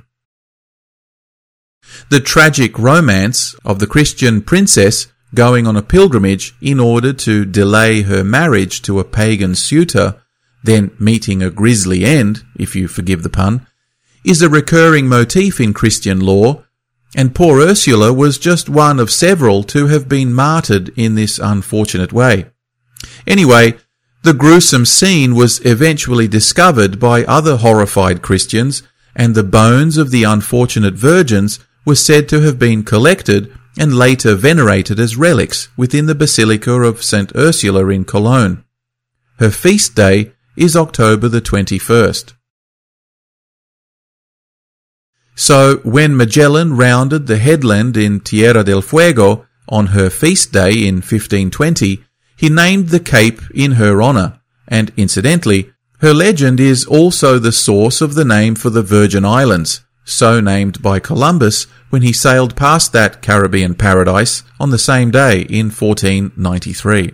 The tragic romance of the Christian princess going on a pilgrimage in order to delay her marriage to a pagan suitor, then meeting a grisly end, if you forgive the pun, is a recurring motif in Christian lore, and poor Ursula was just one of several to have been martyred in this unfortunate way. Anyway, the gruesome scene was eventually discovered by other horrified Christians, and the bones of the unfortunate virgins were said to have been collected and later venerated as relics within the Basilica of Saint Ursula in Cologne. Her feast day is October the twenty-first. So, when Magellan rounded the headland in Tierra del Fuego on her feast day in fifteen twenty, he named the cape in her honour, and incidentally, her legend is also the source of the name for the Virgin Islands, so named by Columbus when he sailed past that Caribbean paradise on the same day in fourteen ninety-three.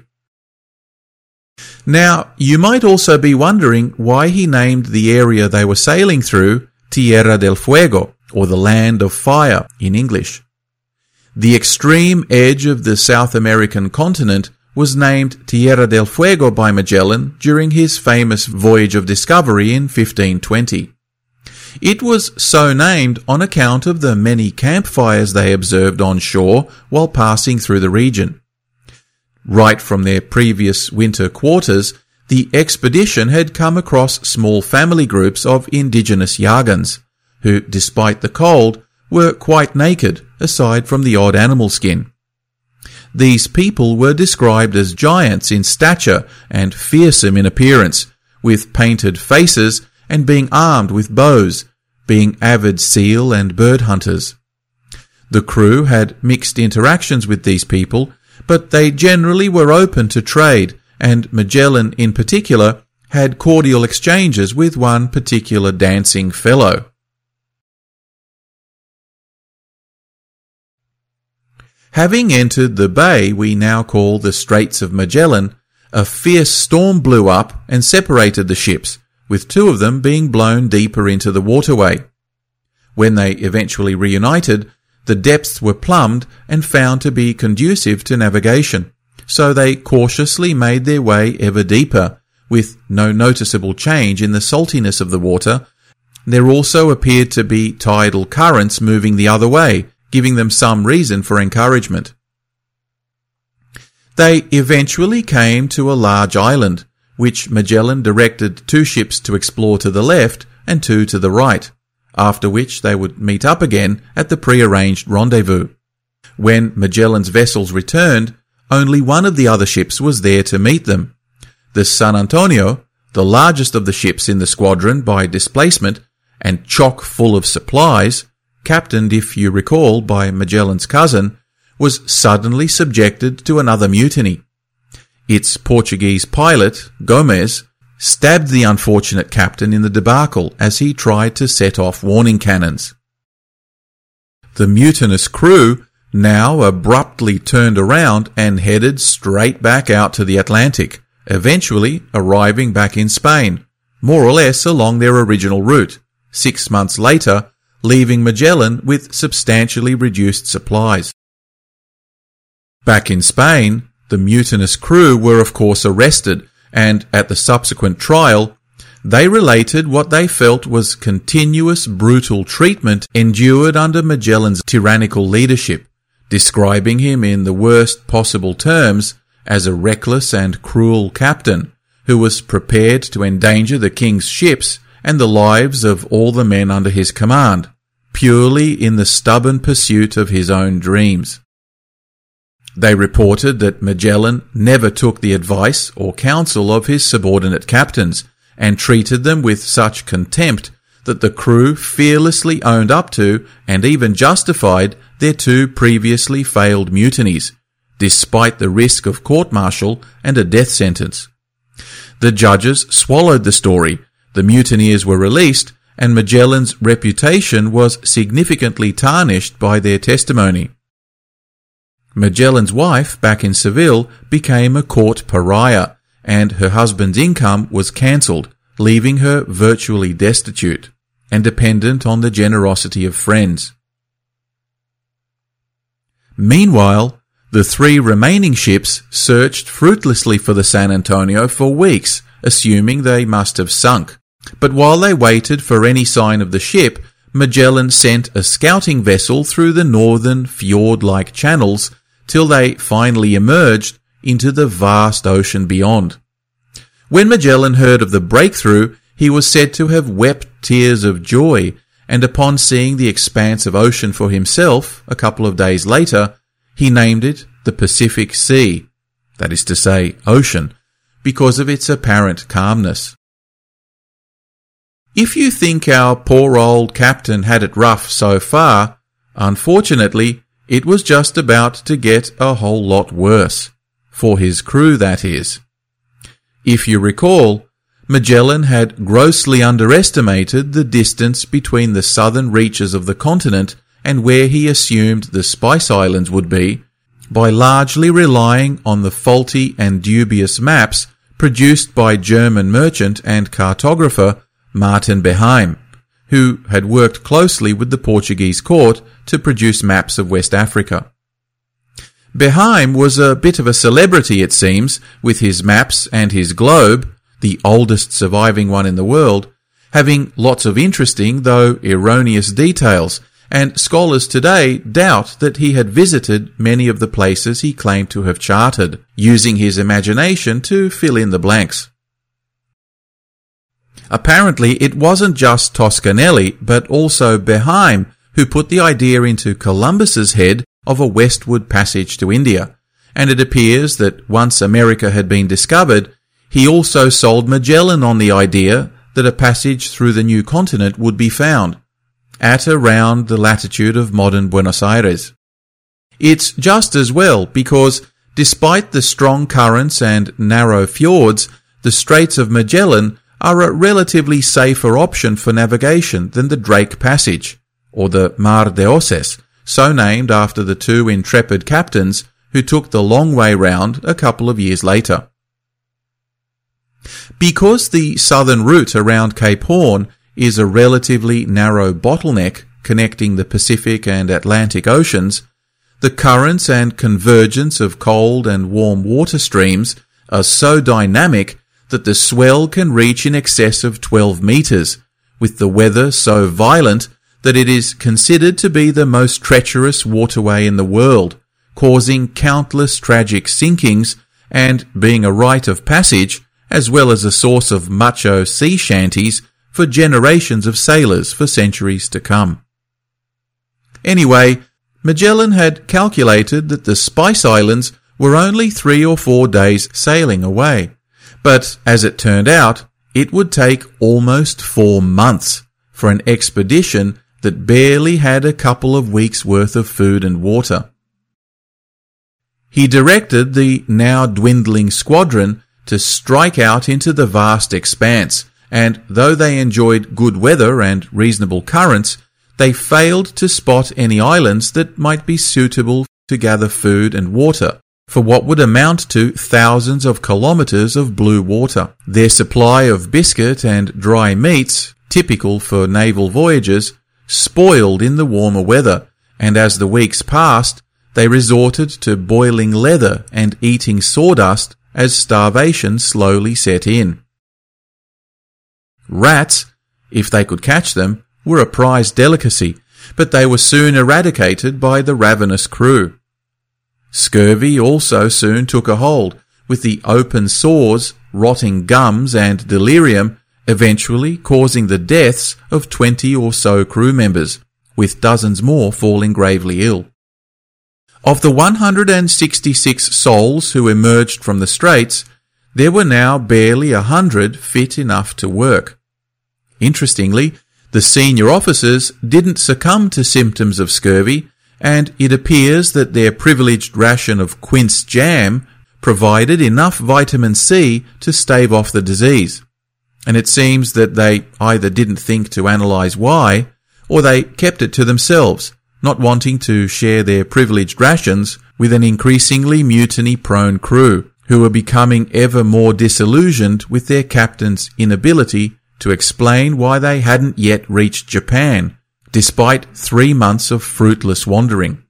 Now, you might also be wondering why he named the area they were sailing through Tierra del Fuego, or the Land of Fire in English. The extreme edge of the South American continent was named Tierra del Fuego by Magellan during his famous voyage of discovery in fifteen twenty. It was so named on account of the many campfires they observed on shore while passing through the region. Right from their previous winter quarters, the expedition had come across small family groups of indigenous Yagans, who, despite the cold, were quite naked, aside from the odd animal skin. These people were described as giants in stature and fearsome in appearance, with painted faces and being armed with bows, being avid seal and bird hunters. The crew had mixed interactions with these people, but they generally were open to trade, and Magellan in particular had cordial exchanges with one particular dancing fellow. Having entered the bay we now call the Straits of Magellan, a fierce storm blew up and separated the ships, with two of them being blown deeper into the waterway. When they eventually reunited, the depths were plumbed and found to be conducive to navigation, so they cautiously made their way ever deeper, with no noticeable change in the saltiness of the water. There also appeared to be tidal currents moving the other way, giving them some reason for encouragement. They eventually came to a large island, which Magellan directed two ships to explore to the left and two to the right, after which they would meet up again at the pre-arranged rendezvous. When Magellan's vessels returned, only one of the other ships was there to meet them. The San Antonio, the largest of the ships in the squadron by displacement and chock full of supplies, captained, if you recall, by Magellan's cousin, was suddenly subjected to another mutiny. Its Portuguese pilot, Gomez, stabbed the unfortunate captain in the debacle as he tried to set off warning cannons. The mutinous crew now abruptly turned around and headed straight back out to the Atlantic, eventually arriving back in Spain, more or less along their original route, six months later, leaving Magellan with substantially reduced supplies. Back in Spain, the mutinous crew were of course arrested, and at the subsequent trial, they related what they felt was continuous brutal treatment endured under Magellan's tyrannical leadership, describing him in the worst possible terms as a reckless and cruel captain who was prepared to endanger the king's ships and the lives of all the men under his command, purely in the stubborn pursuit of his own dreams. They reported that Magellan never took the advice or counsel of his subordinate captains and treated them with such contempt that the crew fearlessly owned up to and even justified their two previously failed mutinies, despite the risk of court-martial and a death sentence. The judges swallowed the story, the mutineers were released, and Magellan's reputation was significantly tarnished by their testimony. Magellan's wife, back in Seville, became a court pariah, and her husband's income was cancelled, leaving her virtually destitute and dependent on the generosity of friends. Meanwhile, the three remaining ships searched fruitlessly for the San Antonio for weeks, assuming they must have sunk. But while they waited for any sign of the ship, Magellan sent a scouting vessel through the northern fjord-like channels till they finally emerged into the vast ocean beyond. When Magellan heard of the breakthrough, he was said to have wept tears of joy, and upon seeing the expanse of ocean for himself a couple of days later, he named it the Pacific Sea, that is to say, ocean, because of its apparent calmness. If you think our poor old captain had it rough so far, unfortunately, it was just about to get a whole lot worse. For his crew, that is. If you recall, Magellan had grossly underestimated the distance between the southern reaches of the continent and where he assumed the Spice Islands would be, by largely relying on the faulty and dubious maps produced by German merchant and cartographer Martin Behaim, who had worked closely with the Portuguese court to produce maps of West Africa. Behaim was a bit of a celebrity, it seems, with his maps and his globe, the oldest surviving one in the world, having lots of interesting, though erroneous details, and scholars today doubt that he had visited many of the places he claimed to have charted, using his imagination to fill in the blanks. Apparently, it wasn't just Toscanelli, but also Behaim, who put the idea into Columbus's head of a westward passage to India, and it appears that once America had been discovered, he also sold Magellan on the idea that a passage through the new continent would be found, at around the latitude of modern Buenos Aires. It's just as well because, despite the strong currents and narrow fjords, the Straits of Magellan are a relatively safer option for navigation than the Drake Passage, or the Mar de Oces, so named after the two intrepid captains who took the long way round a couple of years later. Because the southern route around Cape Horn is a relatively narrow bottleneck connecting the Pacific and Atlantic Oceans, the currents and convergence of cold and warm water streams are so dynamic that the swell can reach in excess of twelve metres, with the weather so violent that it is considered to be the most treacherous waterway in the world, causing countless tragic sinkings and being a rite of passage, as well as a source of macho sea shanties for generations of sailors for centuries to come. Anyway, Magellan had calculated that the Spice Islands were only three or four days sailing away, but as it turned out, it would take almost four months for an expedition that barely had a couple of weeks' worth of food and water. He directed the now dwindling squadron to strike out into the vast expanse, and though they enjoyed good weather and reasonable currents, they failed to spot any islands that might be suitable to gather food and water for what would amount to thousands of kilometres of blue water. Their supply of biscuit and dry meats, typical for naval voyages, spoiled in the warmer weather, and as the weeks passed, they resorted to boiling leather and eating sawdust as starvation slowly set in. Rats, if they could catch them, were a prized delicacy, but they were soon eradicated by the ravenous crew. Scurvy also soon took a hold, with the open sores, rotting gums and delirium eventually causing the deaths of twenty or so crew members, with dozens more falling gravely ill. Of the one hundred sixty-six souls who emerged from the Straits, there were now barely a hundred fit enough to work. Interestingly, the senior officers didn't succumb to symptoms of scurvy, and it appears that their privileged ration of quince jam provided enough vitamin C to stave off the disease. And it seems that they either didn't think to analyse why, or they kept it to themselves, not wanting to share their privileged rations with an increasingly mutiny-prone crew, who were becoming ever more disillusioned with their captain's inability to explain why they hadn't yet reached Japan, despite three months of fruitless wandering.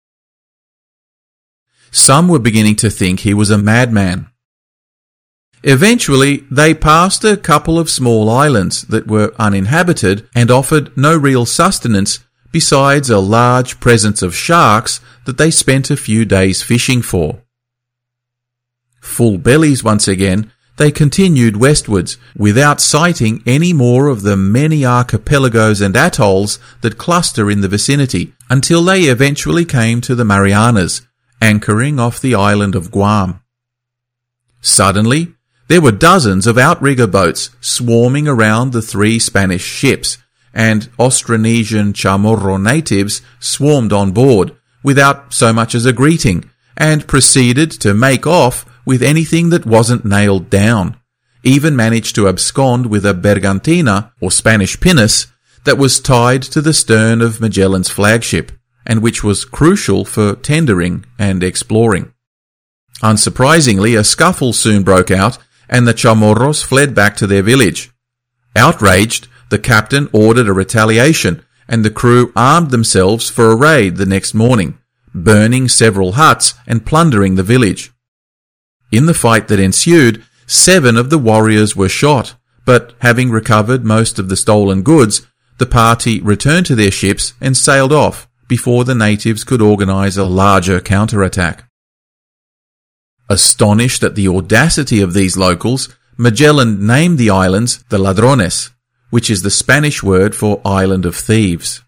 Some were beginning to think he was a madman. Eventually, they passed a couple of small islands that were uninhabited and offered no real sustenance besides a large presence of sharks that they spent a few days fishing for. Full bellies once again, they continued westwards, without sighting any more of the many archipelagos and atolls that cluster in the vicinity, until they eventually came to the Marianas, anchoring off the island of Guam. Suddenly, there were dozens of outrigger boats swarming around the three Spanish ships, and Austronesian Chamorro natives swarmed on board, without so much as a greeting, and proceeded to make off with anything that wasn't nailed down, even managed to abscond with a bergantina, or Spanish pinnace, that was tied to the stern of Magellan's flagship, and which was crucial for tendering and exploring. Unsurprisingly, a scuffle soon broke out, and the Chamorros fled back to their village. Outraged, the captain ordered a retaliation, and the crew armed themselves for a raid the next morning, burning several huts and plundering the village. In the fight that ensued, seven of the warriors were shot, but having recovered most of the stolen goods, the party returned to their ships and sailed off before the natives could organize a larger counterattack. Astonished at the audacity of these locals, Magellan named the islands the Ladrones, which is the Spanish word for island of thieves.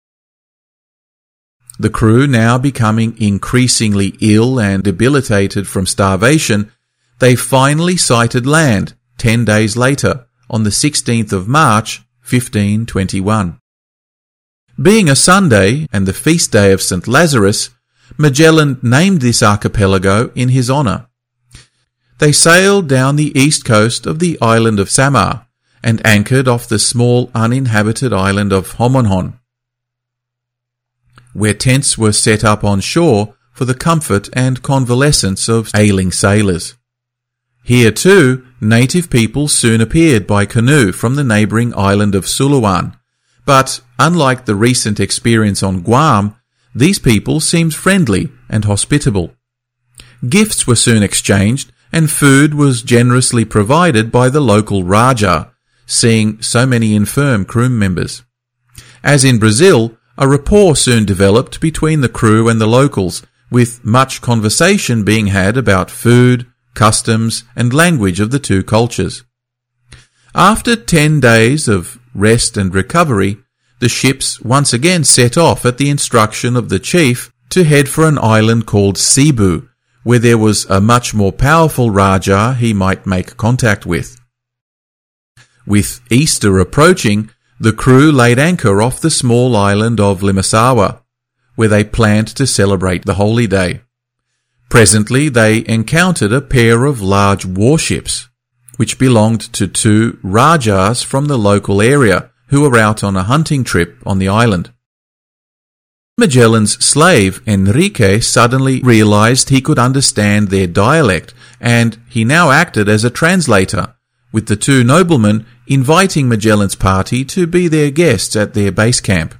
The crew now becoming increasingly ill and debilitated from starvation, they finally sighted land ten days later, on the sixteenth of March, fifteen twenty-one. Being a Sunday and the feast day of Saint Lazarus, Magellan named this archipelago in his honour. They sailed down the east coast of the island of Samar and anchored off the small uninhabited island of Homonhon, where tents were set up on shore for the comfort and convalescence of ailing sailors. Here too, native people soon appeared by canoe from the neighbouring island of Suluan, but unlike the recent experience on Guam, these people seemed friendly and hospitable. Gifts were soon exchanged, and food was generously provided by the local Raja, seeing so many infirm crew members. As in Brazil, a rapport soon developed between the crew and the locals, with much conversation being had about food, customs, and language of the two cultures. After ten days of rest and recovery, the ships once again set off at the instruction of the chief to head for an island called Cebu, where there was a much more powerful Raja he might make contact with. With Easter approaching, the crew laid anchor off the small island of Limasawa, where they planned to celebrate the holy day. Presently they encountered a pair of large warships, which belonged to two Rajas from the local area who were out on a hunting trip on the island. Magellan's slave Enrique suddenly realized he could understand their dialect, and he now acted as a translator, with the two noblemen inviting Magellan's party to be their guests at their base camp.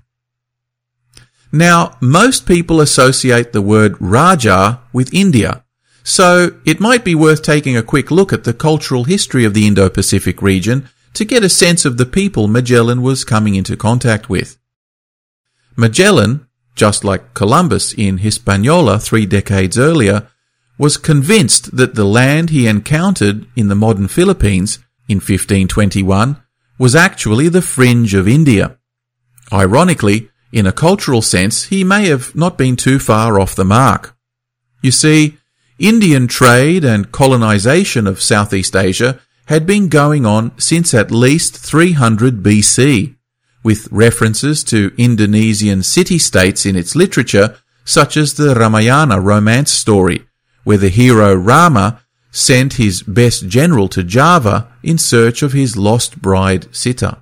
Now, most people associate the word Raja with India, so it might be worth taking a quick look at the cultural history of the Indo-Pacific region to get a sense of the people Magellan was coming into contact with. Magellan, just like Columbus in Hispaniola three decades earlier, was convinced that the land he encountered in the modern Philippines in fifteen twenty-one was actually the fringe of India. Ironically, in a cultural sense, he may have not been too far off the mark. You see, Indian trade and colonization of Southeast Asia had been going on since at least three hundred B C, with references to Indonesian city-states in its literature, such as the Ramayana romance story, where the hero Rama sent his best general to Java in search of his lost bride Sita.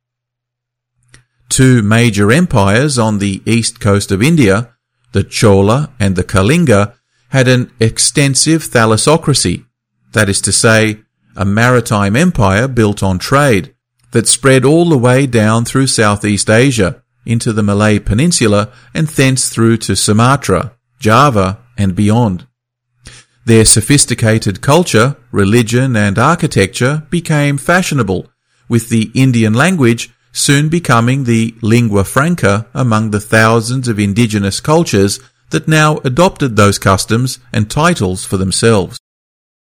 Two major empires on the east coast of India, the Chola and the Kalinga, had an extensive thalassocracy, that is to say, a maritime empire built on trade, that spread all the way down through Southeast Asia, into the Malay Peninsula, and thence through to Sumatra, Java, and beyond. Their sophisticated culture, religion, and architecture became fashionable, with the Indian language soon becoming the lingua franca among the thousands of indigenous cultures that now adopted those customs and titles for themselves.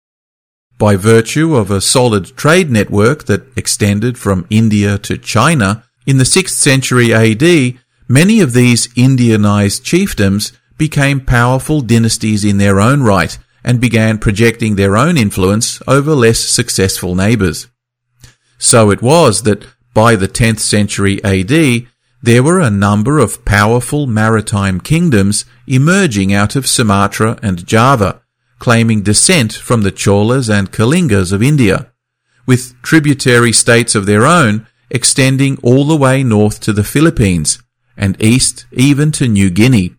By virtue of a solid trade network that extended from India to China, in the sixth century A D, many of these Indianized chiefdoms became powerful dynasties in their own right and began projecting their own influence over less successful neighbours. So it was that by the tenth century A D, there were a number of powerful maritime kingdoms emerging out of Sumatra and Java, claiming descent from the Cholas and Kalingas of India, with tributary states of their own extending all the way north to the Philippines and east even to New Guinea.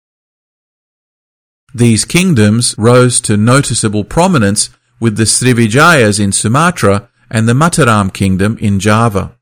These kingdoms rose to noticeable prominence with the Srivijayas in Sumatra and the Mataram kingdom in Java.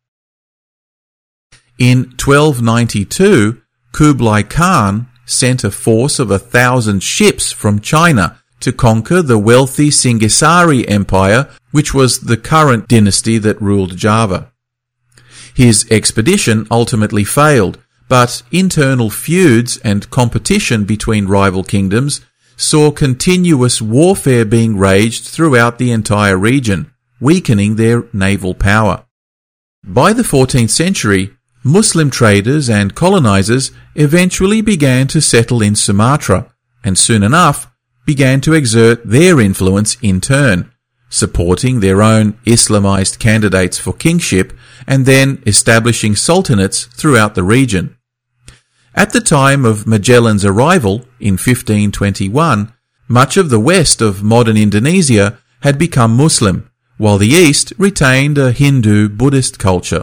In twelve ninety-two, Kublai Khan sent a force of a thousand ships from China to conquer the wealthy Singasari Empire, which was the current dynasty that ruled Java. His expedition ultimately failed, but internal feuds and competition between rival kingdoms saw continuous warfare being waged throughout the entire region, weakening their naval power. By the fourteenth century, Muslim traders and colonizers eventually began to settle in Sumatra, and soon enough began to exert their influence in turn, supporting their own Islamized candidates for kingship and then establishing sultanates throughout the region. At the time of Magellan's arrival in fifteen twenty-one, much of the west of modern Indonesia had become Muslim, while the east retained a Hindu-Buddhist culture.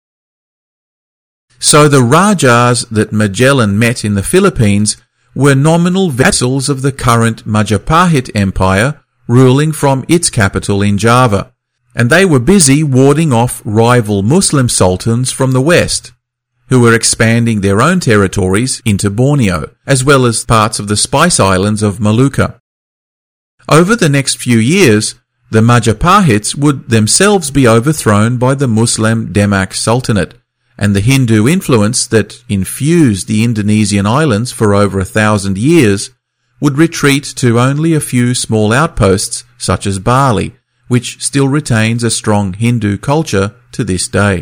So the Rajas that Magellan met in the Philippines were nominal vassals of the current Majapahit Empire, ruling from its capital in Java, and they were busy warding off rival Muslim sultans from the west, who were expanding their own territories into Borneo, as well as parts of the Spice Islands of Maluka. Over the next few years, the Majapahits would themselves be overthrown by the Muslim Demak Sultanate, and the Hindu influence that infused the Indonesian islands for over a thousand years would retreat to only a few small outposts such as Bali, which still retains a strong Hindu culture to this day.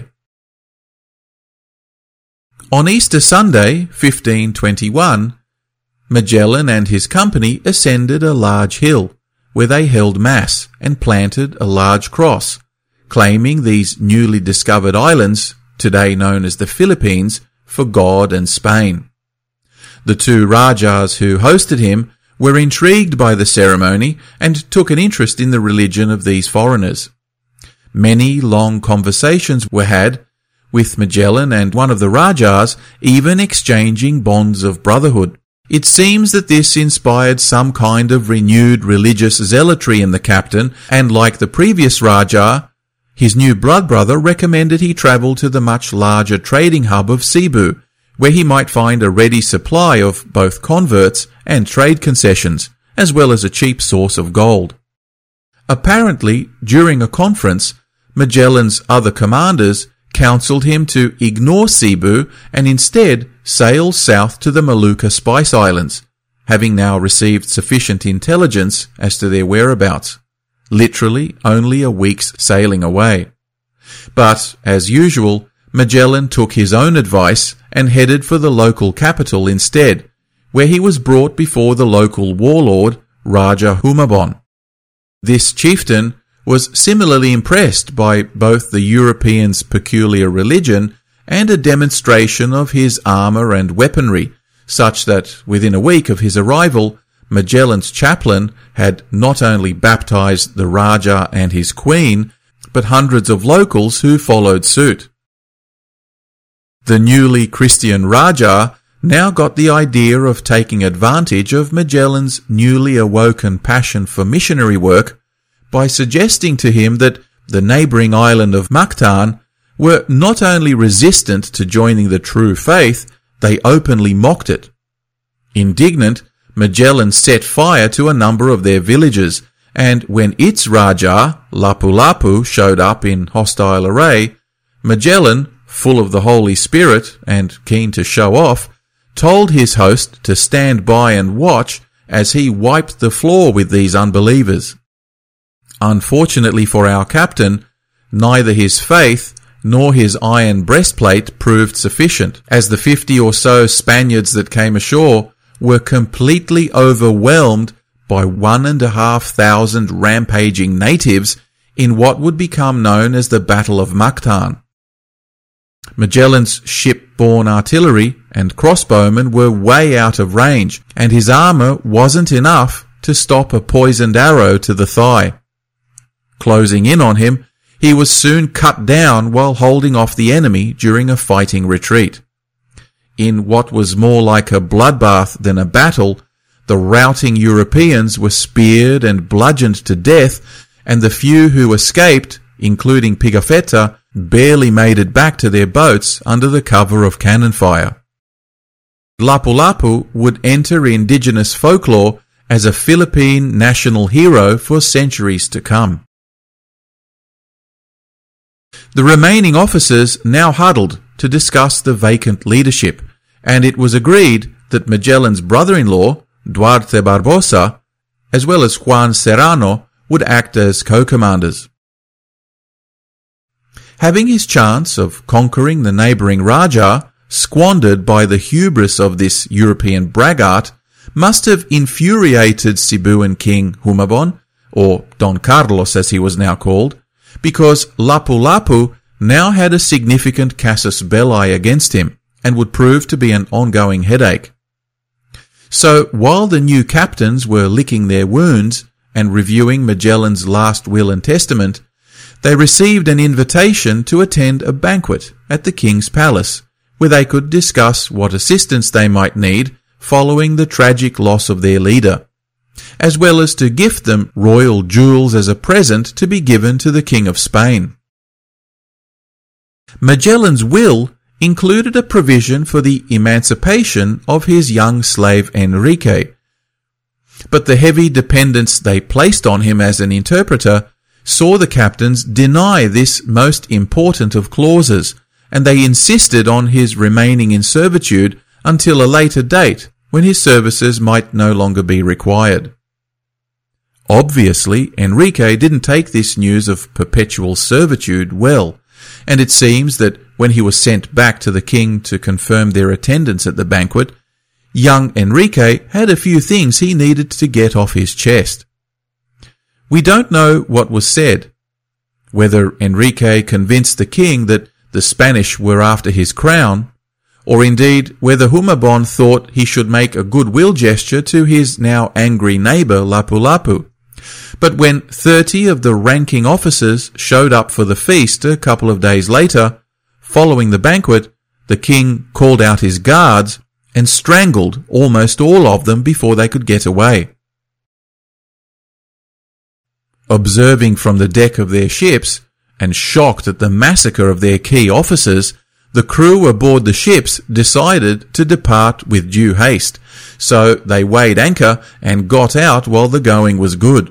On Easter Sunday, fifteen twenty-one, Magellan and his company ascended a large hill, where they held mass and planted a large cross, claiming these newly discovered islands, today known as the Philippines, for God and Spain. The two Rajas who hosted him were intrigued by the ceremony and took an interest in the religion of these foreigners. Many long conversations were had, with Magellan and one of the Rajas even exchanging bonds of brotherhood. It seems that this inspired some kind of renewed religious zealotry in the captain, and like the previous Raja, his new blood brother recommended he travel to the much larger trading hub of Cebu, where he might find a ready supply of both converts and trade concessions, as well as a cheap source of gold. Apparently, during a conference, Magellan's other commanders counselled him to ignore Cebu and instead sail south to the Maluka Spice Islands, having now received sufficient intelligence as to their whereabouts, literally only a week's sailing away. But, as usual, Magellan took his own advice and headed for the local capital instead, where he was brought before the local warlord, Raja Humabon. This chieftain was similarly impressed by both the Europeans' peculiar religion and a demonstration of his armour and weaponry, such that within a week of his arrival, Magellan's chaplain had not only baptized the Raja and his queen, but hundreds of locals who followed suit. The newly Christian Raja now got the idea of taking advantage of Magellan's newly awoken passion for missionary work by suggesting to him that the neighbouring island of Mactan were not only resistant to joining the true faith, they openly mocked it. Indignant, Magellan set fire to a number of their villages, and when its Raja, Lapu-Lapu, showed up in hostile array, Magellan, full of the Holy Spirit and keen to show off, told his host to stand by and watch as he wiped the floor with these unbelievers. Unfortunately for our captain, neither his faith nor his iron breastplate proved sufficient, as the fifty or so Spaniards that came ashore were completely overwhelmed by one and a half thousand rampaging natives in what would become known as the Battle of Mactan. Magellan's ship-borne artillery and crossbowmen were way out of range, and his armour wasn't enough to stop a poisoned arrow to the thigh. Closing in on him, he was soon cut down while holding off the enemy during a fighting retreat. In what was more like a bloodbath than a battle, the routing Europeans were speared and bludgeoned to death, and the few who escaped, including Pigafetta, barely made it back to their boats under the cover of cannon fire. Lapu-Lapu would enter indigenous folklore as a Philippine national hero for centuries to come. The remaining officers now huddled to discuss the vacant leadership, and it was agreed that Magellan's brother-in-law, Duarte Barbosa, as well as Juan Serrano, would act as co-commanders. Having his chance of conquering the neighbouring Raja squandered by the hubris of this European braggart must have infuriated Cebuan King Humabon, or Don Carlos as he was now called, because Lapu-Lapu now had a significant casus belli against him and would prove to be an ongoing headache. So while the new captains were licking their wounds and reviewing Magellan's last will and testament, they received an invitation to attend a banquet at the king's palace, where they could discuss what assistance they might need following the tragic loss of their leader, as well as to gift them royal jewels as a present to be given to the King of Spain. Magellan's will included a provision for the emancipation of his young slave Enrique, but the heavy dependence they placed on him as an interpreter saw the captains deny this most important of clauses, and they insisted on his remaining in servitude until a later date when his services might no longer be required. Obviously, Enrique didn't take this news of perpetual servitude well, and it seems that when he was sent back to the king to confirm their attendance at the banquet, young Enrique had a few things he needed to get off his chest. We don't know what was said, whether Enrique convinced the king that the Spanish were after his crown, or indeed whether Humabon thought he should make a goodwill gesture to his now angry neighbour Lapu-Lapu. But when thirty of the ranking officers showed up for the feast a couple of days later, following the banquet, the king called out his guards and strangled almost all of them before they could get away. Observing from the deck of their ships, and shocked at the massacre of their key officers, the crew aboard the ships decided to depart with due haste, so they weighed anchor and got out while the going was good.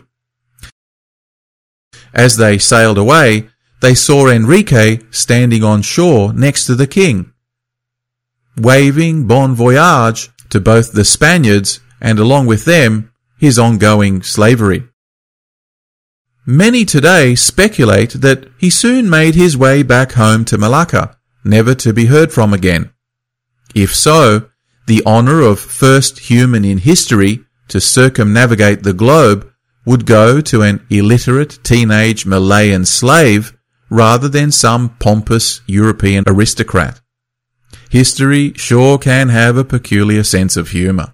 As they sailed away, they saw Enrique standing on shore next to the king, waving bon voyage to both the Spaniards and along with them his ongoing slavery. Many today speculate that he soon made his way back home to Malacca, never to be heard from again. If so, the honour of first human in history to circumnavigate the globe would go to an illiterate teenage Malayan slave rather than some pompous European aristocrat. History sure can have a peculiar sense of humour.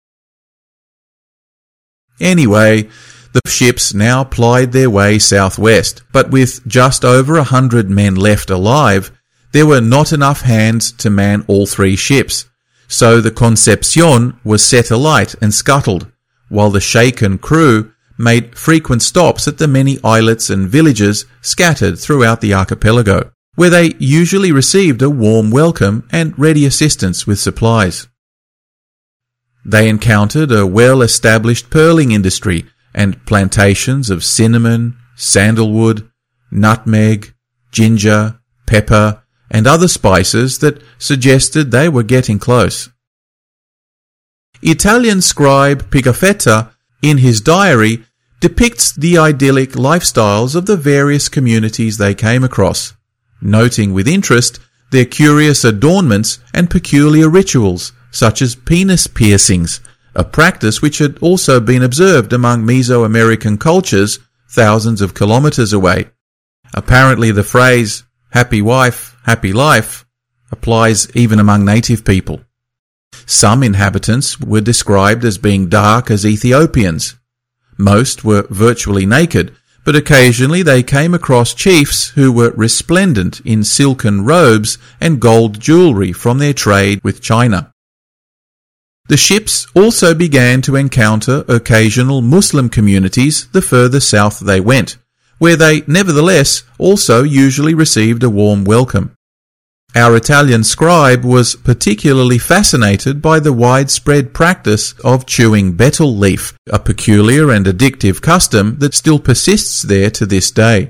Anyway, the ships now plied their way southwest, but with just over a hundred men left alive, there were not enough hands to man all three ships, so the Concepcion was set alight and scuttled, while the shaken crew made frequent stops at the many islets and villages scattered throughout the archipelago, where they usually received a warm welcome and ready assistance with supplies. They encountered a well-established pearling industry and plantations of cinnamon, sandalwood, nutmeg, ginger, pepper, and other spices that suggested they were getting close. Italian scribe Pigafetta, in his diary, depicts the idyllic lifestyles of the various communities they came across, noting with interest their curious adornments and peculiar rituals, such as penis piercings, a practice which had also been observed among Mesoamerican cultures thousands of kilometers away. Apparently the phrase, happy wife, happy life, applies even among native people. Some inhabitants were described as being dark as Ethiopians. Most were virtually naked, but occasionally they came across chiefs who were resplendent in silken robes and gold jewellery from their trade with China. The ships also began to encounter occasional Muslim communities the further south they went, where they nevertheless also usually received a warm welcome. Our Italian scribe was particularly fascinated by the widespread practice of chewing betel leaf, a peculiar and addictive custom that still persists there to this day.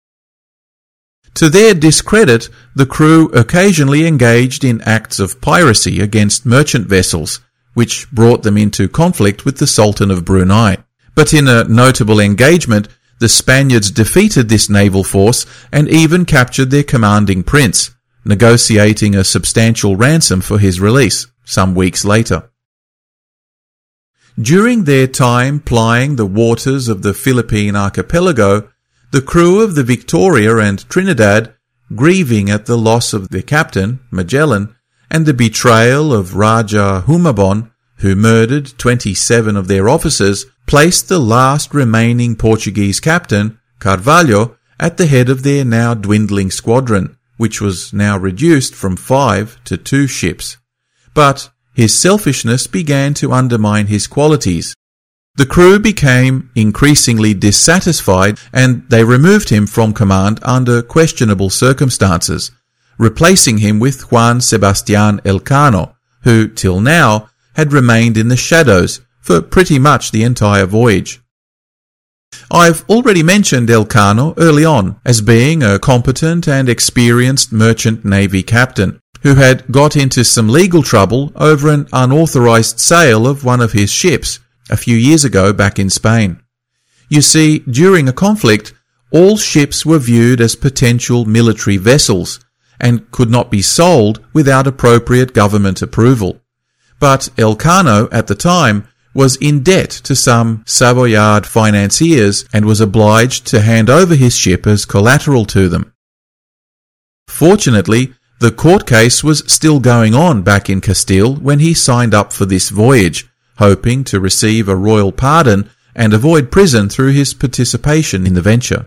To their discredit, the crew occasionally engaged in acts of piracy against merchant vessels, which brought them into conflict with the Sultan of Brunei. But in a notable engagement, the Spaniards defeated this naval force and even captured their commanding prince, negotiating a substantial ransom for his release some weeks later. During their time plying the waters of the Philippine archipelago, the crew of the Victoria and Trinidad, grieving at the loss of their captain, Magellan, and the betrayal of Raja Humabon, who murdered twenty-seven of their officers, placed the last remaining Portuguese captain, Carvalho, at the head of their now dwindling squadron, which was now reduced from five to two ships. But his selfishness began to undermine his qualities. The crew became increasingly dissatisfied and they removed him from command under questionable circumstances, replacing him with Juan Sebastián Elcano, who, till now, had remained in the shadows for pretty much the entire voyage. I've already mentioned Elcano early on as being a competent and experienced merchant navy captain who had got into some legal trouble over an unauthorized sale of one of his ships a few years ago back in Spain. You see, during a conflict, all ships were viewed as potential military vessels and could not be sold without appropriate government approval. But Elcano, at the time, was in debt to some Savoyard financiers and was obliged to hand over his ship as collateral to them. Fortunately, the court case was still going on back in Castile when he signed up for this voyage, hoping to receive a royal pardon and avoid prison through his participation in the venture.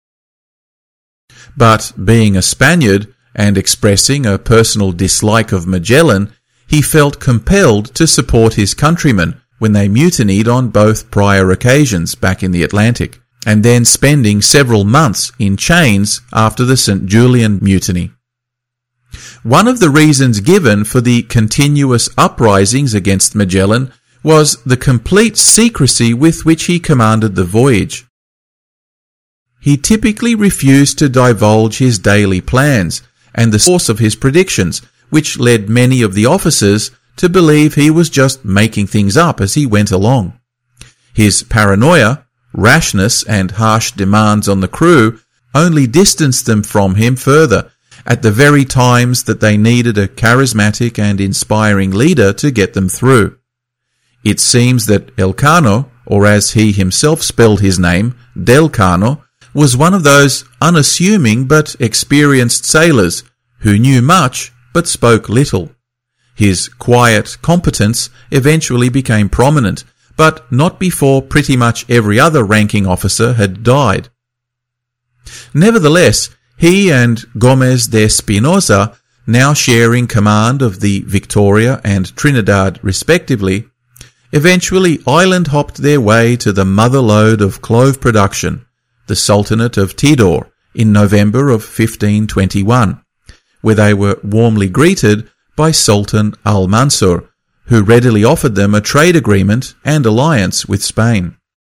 But being a Spaniard and expressing a personal dislike of Magellan, he felt compelled to support his countrymen when they mutinied on both prior occasions back in the Atlantic, and then spending several months in chains after the Saint Julian mutiny. One of the reasons given for the continuous uprisings against Magellan was the complete secrecy with which he commanded the voyage. He typically refused to divulge his daily plans and the source of his predictions, which led many of the officers to believe he was just making things up as he went along. His paranoia, rashness, and harsh demands on the crew only distanced them from him further at the very times that they needed a charismatic and inspiring leader to get them through. It seems that Elcano, or as he himself spelled his name, Delcano, was one of those unassuming but experienced sailors who knew much but spoke little. His quiet competence eventually became prominent, but not before pretty much every other ranking officer had died. Nevertheless, he and Gomez de Espinosa, now sharing command of the Victoria and Trinidad respectively, eventually island-hopped their way to the motherlode of clove production, the Sultanate of Tidor, in November of fifteen twenty-one, where they were warmly greeted by Sultan Al-Mansur, who readily offered them a trade agreement and alliance with Spain.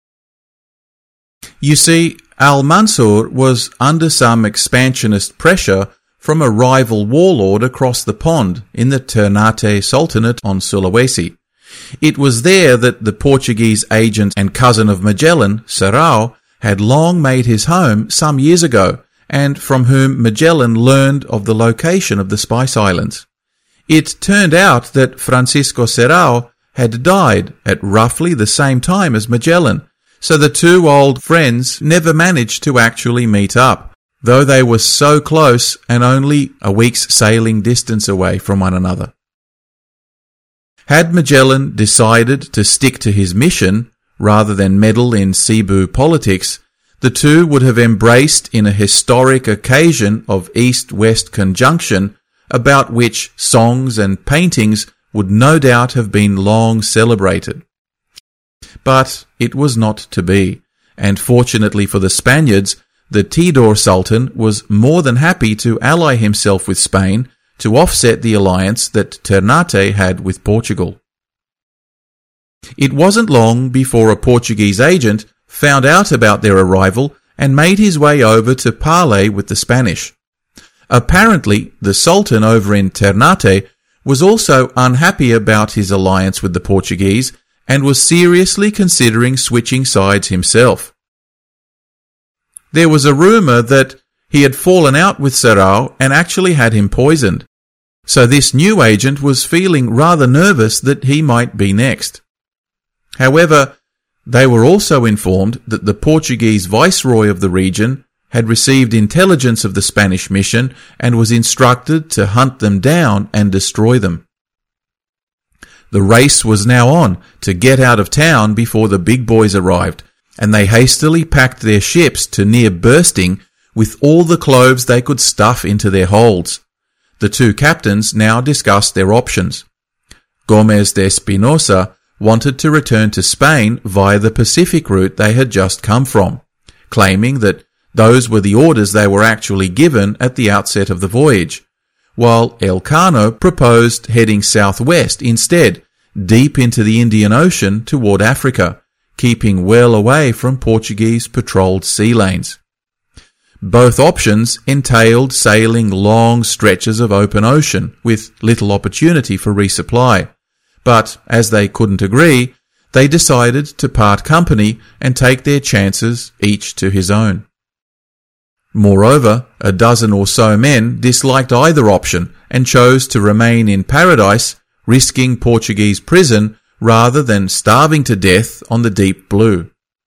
You see, Al-Mansur was under some expansionist pressure from a rival warlord across the pond in the Ternate Sultanate on Sulawesi, It was there that the Portuguese agent and cousin of Magellan, Serrao, had long made his home some years ago, and from whom Magellan learned of the location of the Spice Islands. It turned out that Francisco Serrao had died at roughly the same time as Magellan, so the two old friends never managed to actually meet up, though they were so close and only a week's sailing distance away from one another. Had Magellan decided to stick to his mission rather than meddle in Cebu politics, the two would have embraced in a historic occasion of East-West conjunction about which songs and paintings would no doubt have been long celebrated. But it was not to be, and fortunately for the Spaniards, the Tidor Sultan was more than happy to ally himself with Spain to offset the alliance that Ternate had with Portugal. It wasn't long before a Portuguese agent found out about their arrival and made his way over to parley with the Spanish. Apparently, the Sultan over in Ternate was also unhappy about his alliance with the Portuguese and was seriously considering switching sides himself. There was a rumour that he had fallen out with Serrao and actually had him poisoned, so this new agent was feeling rather nervous that he might be next. However, they were also informed that the Portuguese viceroy of the region had received intelligence of the Spanish mission and was instructed to hunt them down and destroy them. The race was now on to get out of town before the big boys arrived, and they hastily packed their ships to near bursting with all the cloves they could stuff into their holds. The two captains now discussed their options. Gomez de Espinosa wanted to return to Spain via the Pacific route they had just come from, claiming that those were the orders they were actually given at the outset of the voyage, while Elcano proposed heading southwest instead, deep into the Indian Ocean toward Africa, keeping well away from Portuguese patrolled sea lanes. Both options entailed sailing long stretches of open ocean with little opportunity for resupply, but as they couldn't agree, they decided to part company and take their chances, each to his own. Moreover, a dozen or so men disliked either option and chose to remain in Paradise, risking Portuguese prison rather than starving to death on the deep blue.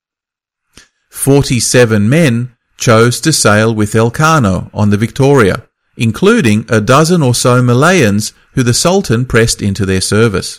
Forty-seven men chose to sail with Elcano on the Victoria, including a dozen or so Malayans who the Sultan pressed into their service.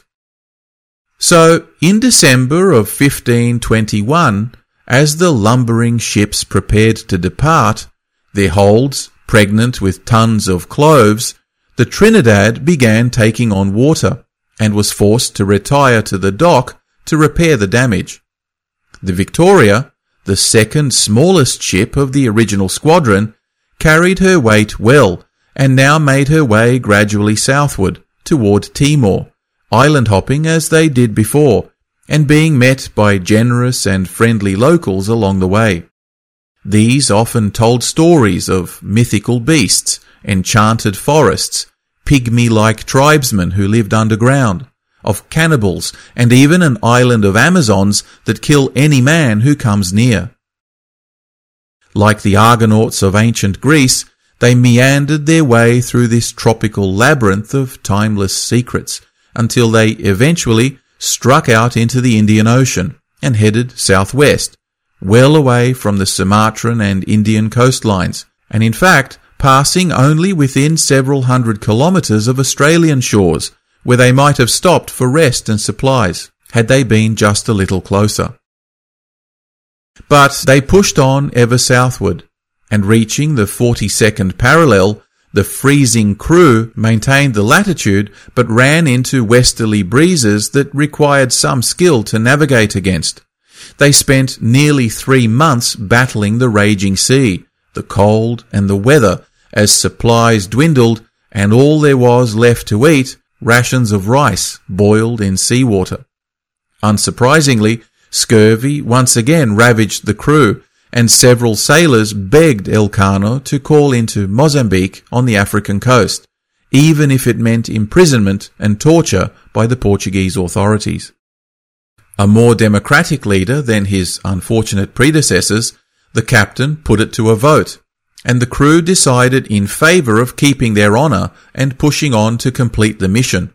So, in December of fifteen twenty-one, as the lumbering ships prepared to depart, their holds pregnant with tons of cloves, the Trinidad began taking on water and was forced to retire to the dock to repair the damage. The Victoria, the second smallest ship of the original squadron, carried her weight well and now made her way gradually southward toward Timor, island hopping as they did before, and being met by generous and friendly locals along the way. These often told stories of mythical beasts, enchanted forests, pygmy-like tribesmen who lived underground, of cannibals, and even an island of Amazons that kill any man who comes near. Like the Argonauts of ancient Greece, they meandered their way through this tropical labyrinth of timeless secrets, until they eventually struck out into the Indian Ocean and headed southwest, well away from the Sumatran and Indian coastlines, and in fact passing only within several hundred kilometres of Australian shores, where they might have stopped for rest and supplies, had they been just a little closer. But they pushed on ever southward, and reaching the forty-second parallel, the freezing crew maintained the latitude but ran into westerly breezes that required some skill to navigate against. They spent nearly three months battling the raging sea, the cold and the weather, as supplies dwindled and all there was left to eat, rations of rice boiled in seawater. Unsurprisingly, scurvy once again ravaged the crew, and several sailors begged Elcano to call into Mozambique on the African coast, even if it meant imprisonment and torture by the Portuguese authorities. A more democratic leader than his unfortunate predecessors, the captain put it to a vote, and the crew decided in favour of keeping their honour and pushing on to complete the mission.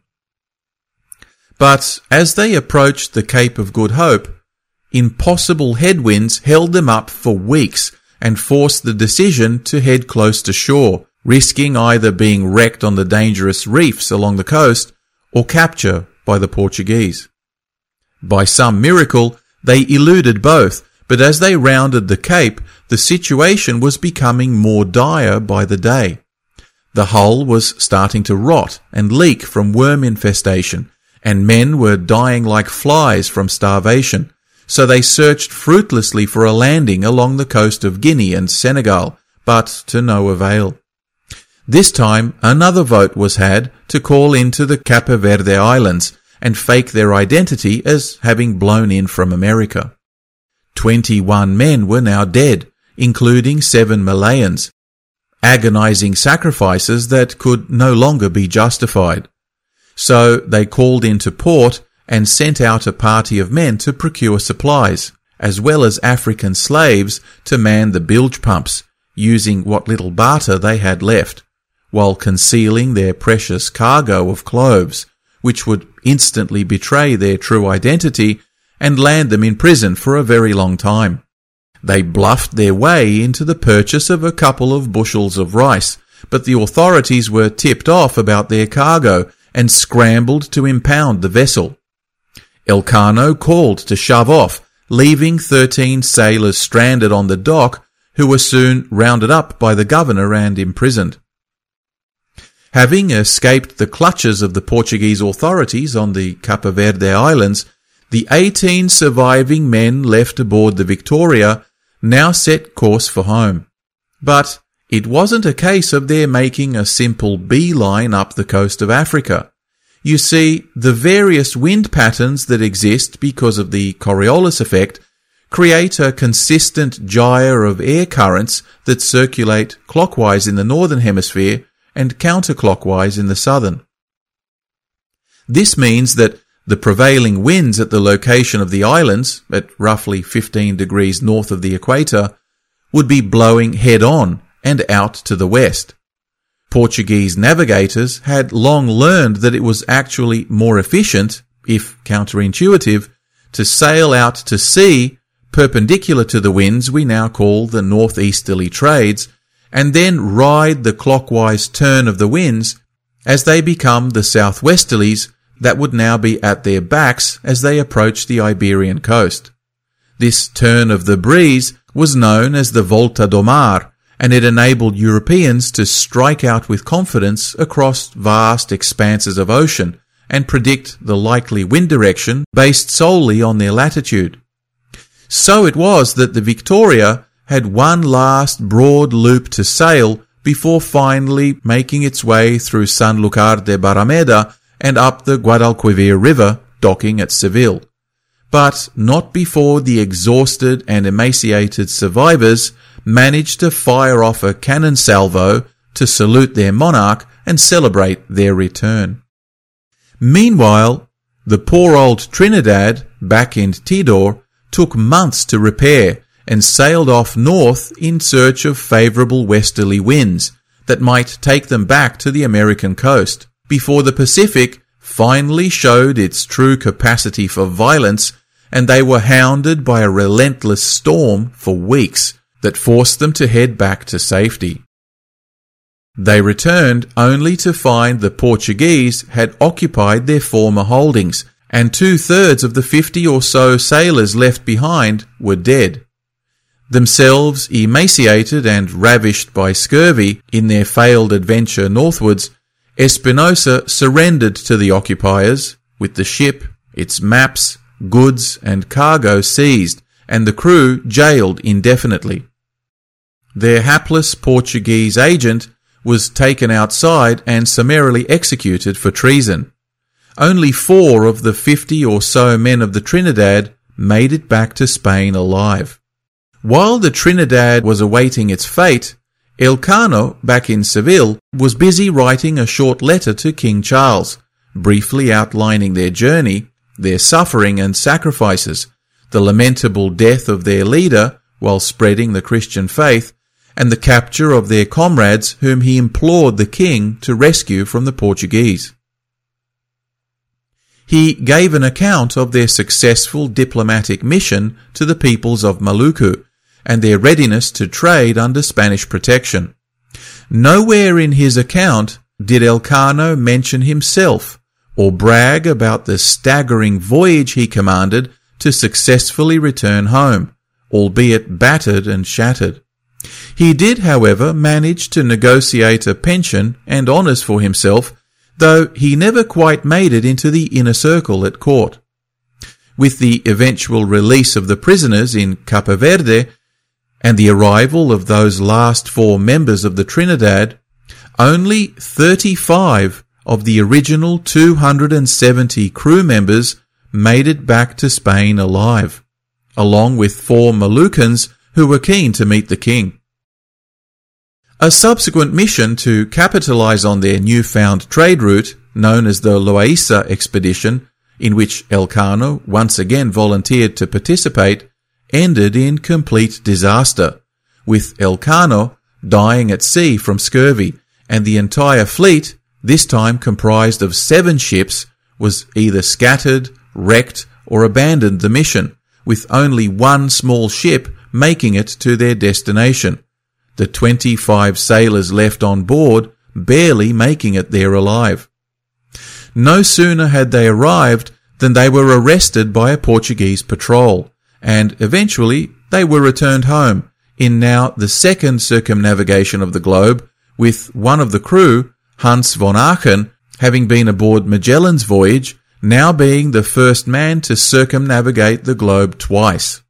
But as they approached the Cape of Good Hope, impossible headwinds held them up for weeks and forced the decision to head close to shore, risking either being wrecked on the dangerous reefs along the coast or capture by the Portuguese. By some miracle, they eluded both, but as they rounded the Cape, the situation was becoming more dire by the day. The hull was starting to rot and leak from worm infestation, and men were dying like flies from starvation, so they searched fruitlessly for a landing along the coast of Guinea and Senegal, but to no avail. This time, another vote was had to call into the Cape Verde Islands and fake their identity as having blown in from America. Twenty-one men were now dead, including seven Malayans, agonizing sacrifices that could no longer be justified. So they called into port and sent out a party of men to procure supplies, as well as African slaves to man the bilge pumps, using what little barter they had left, while concealing their precious cargo of cloves, which would instantly betray their true identity and land them in prison for a very long time. They bluffed their way into the purchase of a couple of bushels of rice, but the authorities were tipped off about their cargo and scrambled to impound the vessel. Elcano called to shove off, leaving thirteen sailors stranded on the dock, who were soon rounded up by the governor and imprisoned. Having escaped the clutches of the Portuguese authorities on the Cape Verde Islands, the eighteen surviving men left aboard the Victoria now set course for home. But it wasn't a case of their making a simple beeline up the coast of Africa. You see, the various wind patterns that exist because of the Coriolis effect create a consistent gyre of air currents that circulate clockwise in the northern hemisphere and counterclockwise in the southern. This means that the prevailing winds at the location of the islands, at roughly fifteen degrees north of the equator, would be blowing head-on and out to the west. Portuguese navigators had long learned that it was actually more efficient, if counterintuitive, to sail out to sea perpendicular to the winds we now call the northeasterly trades, and then ride the clockwise turn of the winds as they become the southwesterlies that would now be at their backs as they approach the Iberian coast. This turn of the breeze was known as the Volta do Mar, and it enabled Europeans to strike out with confidence across vast expanses of ocean and predict the likely wind direction based solely on their latitude. So it was that the Victoria had one last broad loop to sail before finally making its way through Sanlúcar de Barrameda and up the Guadalquivir River, docking at Seville. But not before the exhausted and emaciated survivors managed to fire off a cannon salvo to salute their monarch and celebrate their return. Meanwhile, the poor old Trinidad, back in Tidor, took months to repair and sailed off north in search of favourable westerly winds that might take them back to the American coast, before the Pacific finally showed its true capacity for violence and they were hounded by a relentless storm for weeks that forced them to head back to safety. They returned only to find the Portuguese had occupied their former holdings, and two-thirds of the fifty or so sailors left behind were dead. Themselves emaciated and ravished by scurvy in their failed adventure northwards, Espinosa surrendered to the occupiers, with the ship, its maps, goods and cargo seized, and the crew jailed indefinitely. Their hapless Portuguese agent was taken outside and summarily executed for treason. Only four of the fifty or so men of the Trinidad made it back to Spain alive. While the Trinidad was awaiting its fate, Elcano, back in Seville, was busy writing a short letter to King Charles, briefly outlining their journey, their suffering and sacrifices, the lamentable death of their leader while spreading the Christian faith, and the capture of their comrades whom he implored the king to rescue from the Portuguese. He gave an account of their successful diplomatic mission to the peoples of Maluku and their readiness to trade under Spanish protection. Nowhere in his account did Elcano mention himself or brag about the staggering voyage he commanded to successfully return home, albeit battered and shattered. He did, however, manage to negotiate a pension and honours for himself, though he never quite made it into the inner circle at court. With the eventual release of the prisoners in Capo Verde and the arrival of those last four members of the Trinidad, only thirty-five of the original two hundred seventy crew members made it back to Spain alive, along with four Malucans who were keen to meet the king. A subsequent mission to capitalize on their newfound trade route, known as the Loaiza expedition, in which Elcano once again volunteered to participate, ended in complete disaster, with Elcano dying at sea from scurvy, and the entire fleet, this time comprised of seven ships, was either scattered, wrecked, or abandoned the mission, with only one small ship making it to their destination, the twenty-five sailors left on board barely making it there alive. No sooner had they arrived than they were arrested by a Portuguese patrol, and eventually they were returned home in now the second circumnavigation of the globe, with one of the crew, Hans von Aachen, having been aboard Magellan's voyage, now being the first man to circumnavigate the globe twice.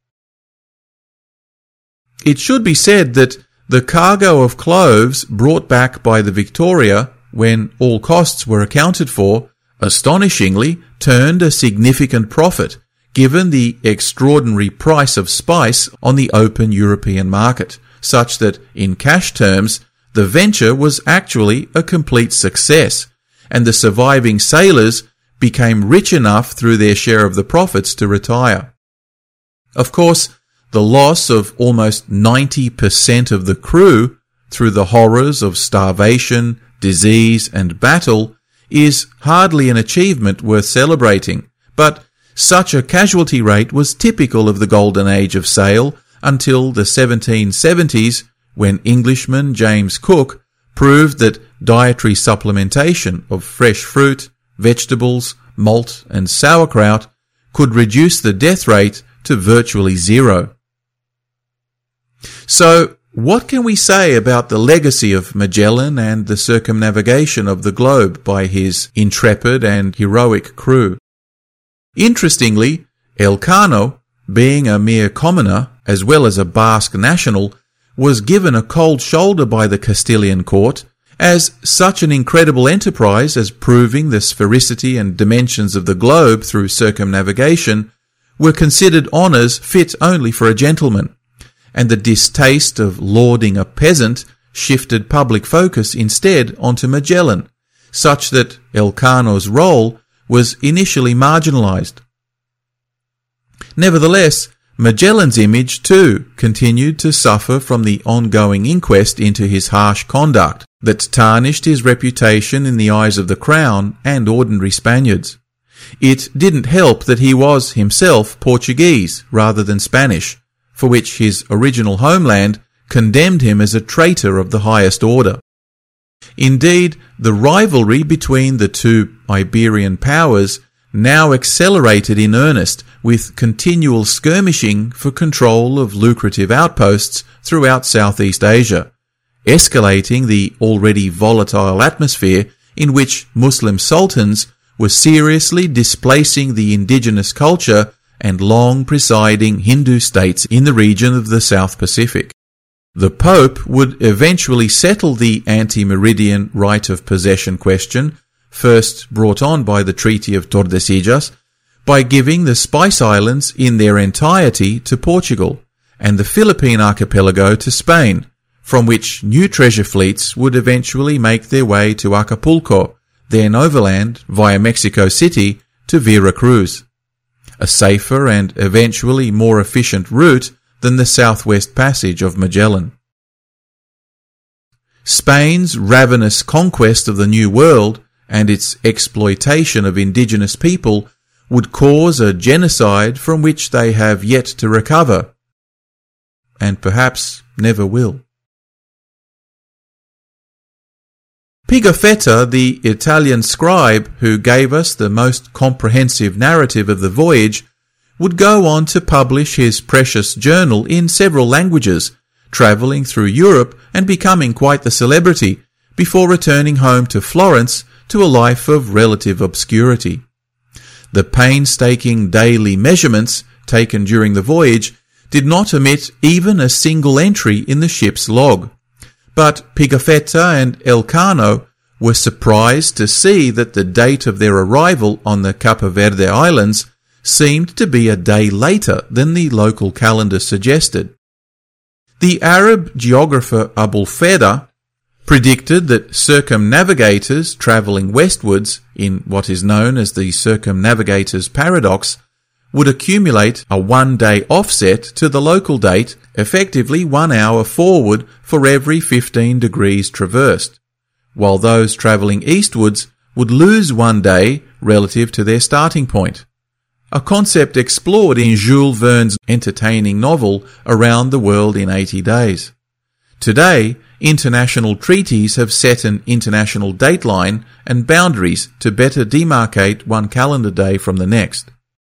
It should be said that the cargo of cloves brought back by the Victoria, when all costs were accounted for, astonishingly turned a significant profit, given the extraordinary price of spice on the open European market, such that, in cash terms, the venture was actually a complete success, and the surviving sailors became rich enough through their share of the profits to retire. Of course, the loss of almost ninety percent of the crew through the horrors of starvation, disease, and battle is hardly an achievement worth celebrating, but such a casualty rate was typical of the golden age of sail until the seventeen seventies, when Englishman James Cook proved that dietary supplementation of fresh fruit, vegetables, malt, and sauerkraut could reduce the death rate to virtually zero. So, what can we say about the legacy of Magellan and the circumnavigation of the globe by his intrepid and heroic crew? Interestingly, Elcano, being a mere commoner as well as a Basque national, was given a cold shoulder by the Castilian court, as such an incredible enterprise as proving the sphericity and dimensions of the globe through circumnavigation were considered honours fit only for a gentleman, and the distaste of lauding a peasant shifted public focus instead onto Magellan, such that Elcano's role was initially marginalised. Nevertheless, Magellan's image too continued to suffer from the ongoing inquest into his harsh conduct that tarnished his reputation in the eyes of the Crown and ordinary Spaniards. It didn't help that he was himself Portuguese rather than Spanish, for which his original homeland condemned him as a traitor of the highest order. Indeed, the rivalry between the two Iberian powers now accelerated in earnest, with continual skirmishing for control of lucrative outposts throughout Southeast Asia, escalating the already volatile atmosphere in which Muslim sultans were seriously displacing the indigenous culture and long presiding Hindu states in the region of the South Pacific. The Pope would eventually settle the ante-Meridian right of possession question, first brought on by the Treaty of Tordesillas, by giving the Spice Islands in their entirety to Portugal, and the Philippine archipelago to Spain, from which new treasure fleets would eventually make their way to Acapulco, then overland via Mexico City to Veracruz, a safer and eventually more efficient route than the Southwest Passage of Magellan. Spain's ravenous conquest of the New World and its exploitation of indigenous people would cause a genocide from which they have yet to recover, and perhaps never will. Pigafetta, the Italian scribe who gave us the most comprehensive narrative of the voyage, would go on to publish his precious journal in several languages, travelling through Europe and becoming quite the celebrity, before returning home to Florence to a life of relative obscurity. The painstaking daily measurements taken during the voyage did not omit even a single entry in the ship's log, but Pigafetta and Elcano were surprised to see that the date of their arrival on the Capo Verde Islands seemed to be a day later than the local calendar suggested. The Arab geographer Abulfeda predicted that circumnavigators travelling westwards in what is known as the circumnavigator's paradox would accumulate a one-day offset to the local date, effectively one hour forward for every fifteen degrees traversed, while those travelling eastwards would lose one day relative to their starting point, a concept explored in Jules Verne's entertaining novel Around the World in eighty days. Today, international treaties have set an international dateline and boundaries to better demarcate one calendar day from the next.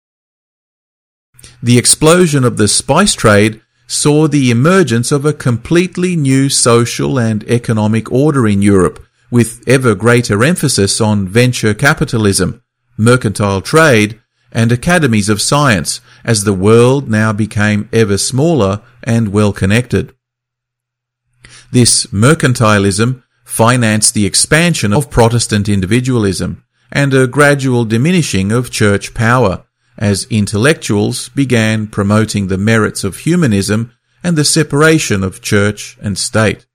The explosion of the spice trade saw the emergence of a completely new social and economic order in Europe, with ever greater emphasis on venture capitalism, mercantile trade, and academies of science, as the world now became ever smaller and well connected. This mercantilism financed the expansion of Protestant individualism and a gradual diminishing of church power, as intellectuals began promoting the merits of humanism and the separation of church and state.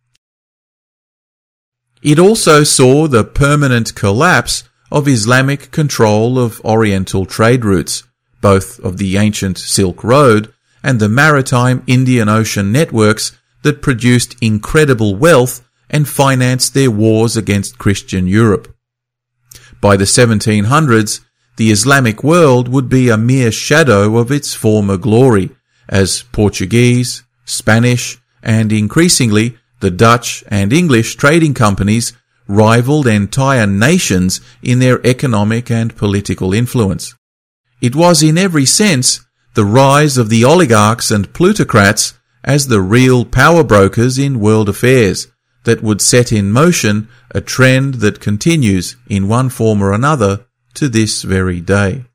It also saw the permanent collapse of Islamic control of Oriental trade routes, both of the ancient Silk Road and the maritime Indian Ocean networks that produced incredible wealth and financed their wars against Christian Europe. By the seventeen hundreds, the Islamic world would be a mere shadow of its former glory, as Portuguese, Spanish, and increasingly the Dutch and English trading companies rivaled entire nations in their economic and political influence. It was in every sense the rise of the oligarchs and plutocrats as the real power brokers in world affairs that would set in motion a trend that continues in one form or another to this very day.